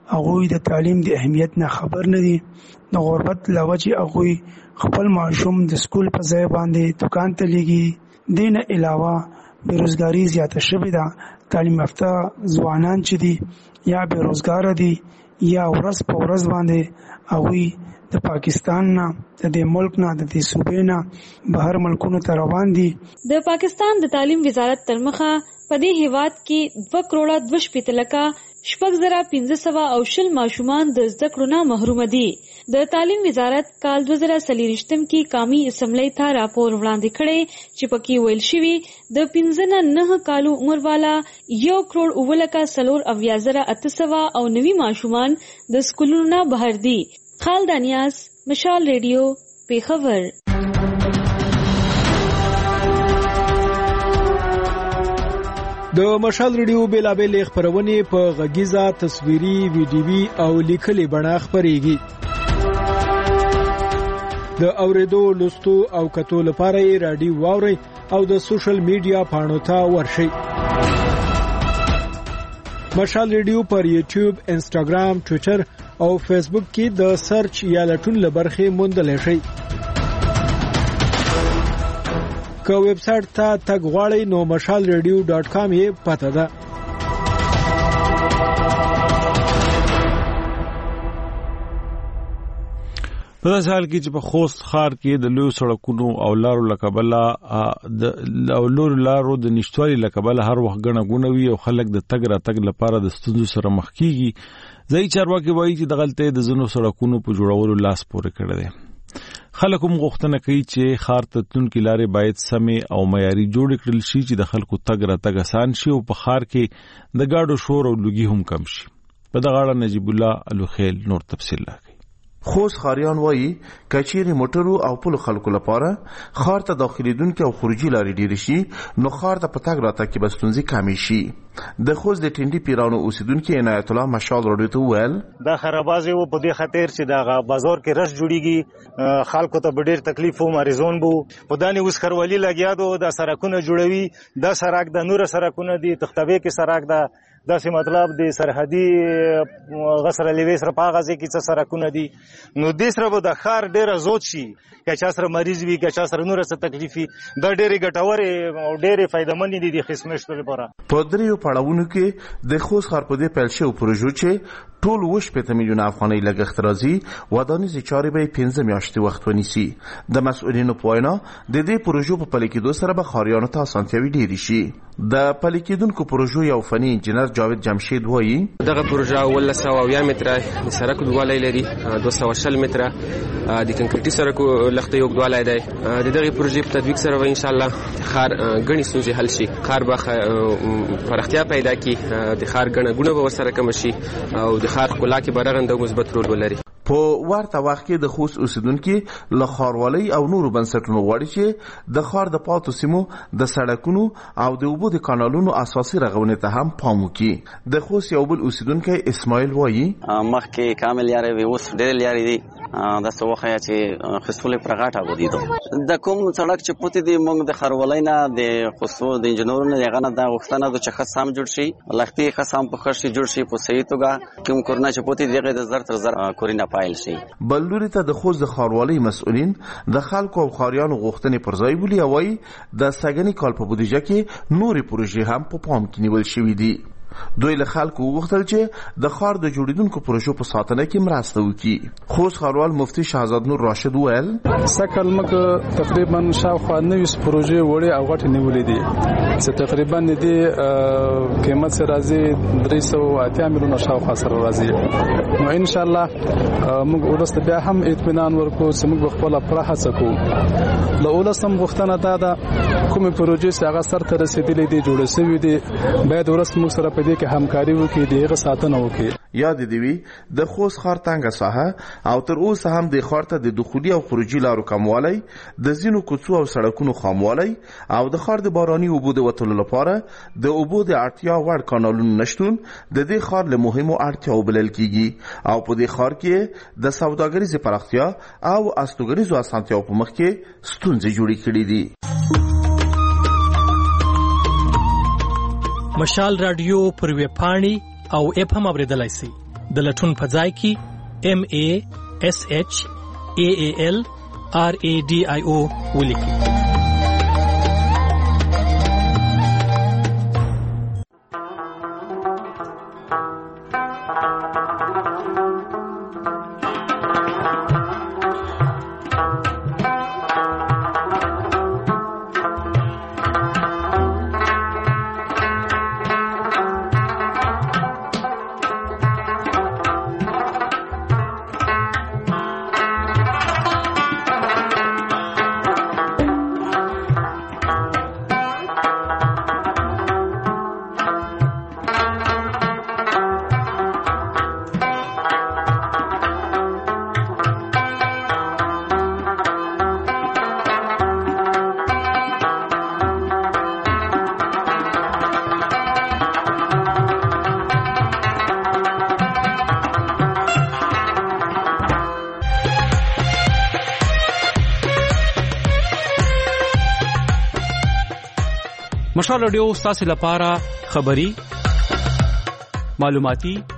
هغوی د تعلیم د اهمیت نه خبر نه دي. د غربت له وجې هغوی خپل ماشوم د سکول په ځای باندې دکان ته لیږي. دې نه علاوه بېروزګاري زیاته شوې ده. تعلیم یافته ځوانان چې دي یا بېروزګاره دي یا ورځ په ورځ باندې هغوی د پاکستان نه د دې ملک نه د دې صوبې نه بهر ملکونو ته روان دي. د پاکستان د تعلیم وزارت تر مخه په دې هیواد کې دوه کروڑه دوه شپېته لکه شپږ زره پنځه سوه او شل ماشومان د زده کړو نه محروم دي. د تعلیم وزارت کال دوه زره څلېرویشتم کې قومي اسمبلی ته راپور وړاندې کړی چې پکې ویل شوي د پنځه نه نهه کالو عمر والا یو کروڑ اووه لکه څلور اویا زره اته سوه او نوي ماشومان د سکولونو نه بهر دي. خالد انیاس، مشال ریډیو، پیښور. د مشال ریډیو بیلابېلې خپرونې په غږیزه، تصویري، ویډیوي او لیکلي بڼه خپرېږي. د اورېدو، لوستو او کتو لپاره یې راډیو واورئ او د سوشل میډیا پاڼو ته ورشئ. مشال ریډیو پر یوټیوب، انسټاګرام، ټویټر او فیسبوک کې د سرچ یا لټون لبرخې موندلی شئ. که ویب سایټ ته تګ غواړئ نو مشال ریډیو ډاټ کام یې پته ده. په داسې حال کې چې په خوست ښار کې د لویو سړکونو او لارو له کبله د لویو لارو د نشتوالي له کبله هر وخت ګڼه ګوڼه وي او خلک د تګ راتګ لپاره د ستونزو سره مخ کېږي. ځایي چارواکي وایي چې دغلته د ځینو سړکونو په جوړولو لاس پورې کړی دی. خلک هم غوښتنه کوي چې ښار ته تلونکي لارې باید سمې او معیاري جوړې کړل شي چې د خلکو تګ راتګ اسان شي او په ښار کې د ګاډو شور او لوګي هم کم شي. په دغه اړه نجیب الله الوخیل نور تفصیل راکوي. خوست خاریان وایي کچېرې موټرو او پلو خلکو لپاره ښار ته داخلېدونکي او خروجي لارې ډېرې شي نو ښار ته په تګ راتګ کې به ستونزې کمې شي. د خوست د ټنډي پیرانو اوسیدونکي عنایت الله مشال راډیو ته وویل دا خرابازي و په دې خاطر چې دا بازار کې رش جوړیږي، خلکو ته ډېر تکلیف و، مریضون بو په دانې اوس خروالي لګیا دو د سړکونه جوړوي. دا سړک د نور سړکونه دي، تختوي کې سړک دا داسې مطلب د سرحدي غسر لیوي سره په هغه ځای کې څه سړکونه دي نو دې سره به د ښار ډېره زود شي. که چا سره مریض وي، که چا سره نور څه تکلیف وي، دا ډېرې ګټورې او ډېرې فایدهمندې دي د خدمت لپاره. په دریو پړاوونو کې د خوست ښار په دې پیل شویو پروژو چې ټول اووه شپېته میلیونه افغانۍ لګښت راځي، ودانیزې چارې به یې پنځه میاشتې وخت ونیسي. د مسؤلینو په وینا د دې پروژو په پلي کېدو سره به ښاریانو ته اسانتیاوې ډېرې شي. د پلي کېدونکو پروژو یو فني انجینر جاوید جمشید وایي دغه پروژه اوولس سوه اویا متره د سړک اوږدوالی لري، دوه سوه شل متره د کنکریټي سړک لښتۍ اوږدوالی دی. د دغې پروژې په تطبیق سره به انشاءالله ښار ګڼې ستونزې حل شي، ښار به پراختیا پیدا کړي، د ښار ګڼه ګوڼه به ورسره کمه شي او د ښار ښکلا کې به رغنده او مثبت رول ولري. په ورته وخت کې د خوست اوسیدونکي له ښاروالۍ او نورو بنسټونو غواړي چې د ښار د پاتو سیمو د سړکونو او د اوبو د کانالونو اساسي رغونې ته هم پام وکړي. د خوست یو بل اوسیدونکی اسماعیل وایي مخکې کامل لارې وې، اوس ډېرې لارې دي. داسې وښیه چې خستولې پر غاټه ودیدو د کوم سړک چې پوتې دي موږ د ښاروالۍ نه د خصوصو د انجینرونو نه هغه نه دا غوښتنه ده چې ښه سم جوړ شي، لښتې ښه سم په ښه شي جوړ شي په صحیح توګه. کوم کورونه چې پوتې دي هغې د زر تر زر کورونه پایل شي. بل لوري ته د خوست د ښاروالۍ مسؤلین د خلکو او ښاریانو غوښتنې پر ځای بولي او وایي د سږني کال په بودیجه کې نورې پروژې هم په پام کې نیول شوي دي. دوی له خلکو وغوښتل چې د ښار د جوړېدونکو پروژو په ساتنه کې مرسته وکړي. خوست ښاروال مفتي شهزاد نور راشد وویل سږ موږ تقریبا شاوخوا نوي پروژې وړې او غټې نیولې دي چې تقریبا د دې قیمت سره راځي درې سوه اتیا میلیونه شاوخوا سره راځي. نو ان شاء الله موږ ولس بیا هم اطمینان ورکو چې موږ خپله پوره هڅه کوو. له ولس هم غوښتنه دا ده کومې پروژې چې هغه سرته رسېدلې دي جوړې سوي دي باید ولس موږ سره په دې کې همکاري وکړي، د هغه ساتنه وکړي. یاد دې وي د خوست ښار تنګه ساحه او تر اوسه هم د ښار ته د دخولي او خروجي لارو کموالی، د ځینو کوڅو او سړکونو خاموالی او د ښار د باراني اوبو د وتلو لپاره د اوبو د اړتیا وړ کانالونو نشتون د دې ښار له مهمو اړتیاو بلل کیږي او په دې ښار کې د سوداګریزې پراختیا او استوګنیزو اسانتیاو په مخ کې ستونزې جوړې کړې دي. مشال رادیو پر ویب پاڼې او اپ هم اوریدلای شئ. د لټون په ځای کې M A S H A A L R A D I O ولیکئ. مشال رادیو ستاسو لپاره خبری معلوماتي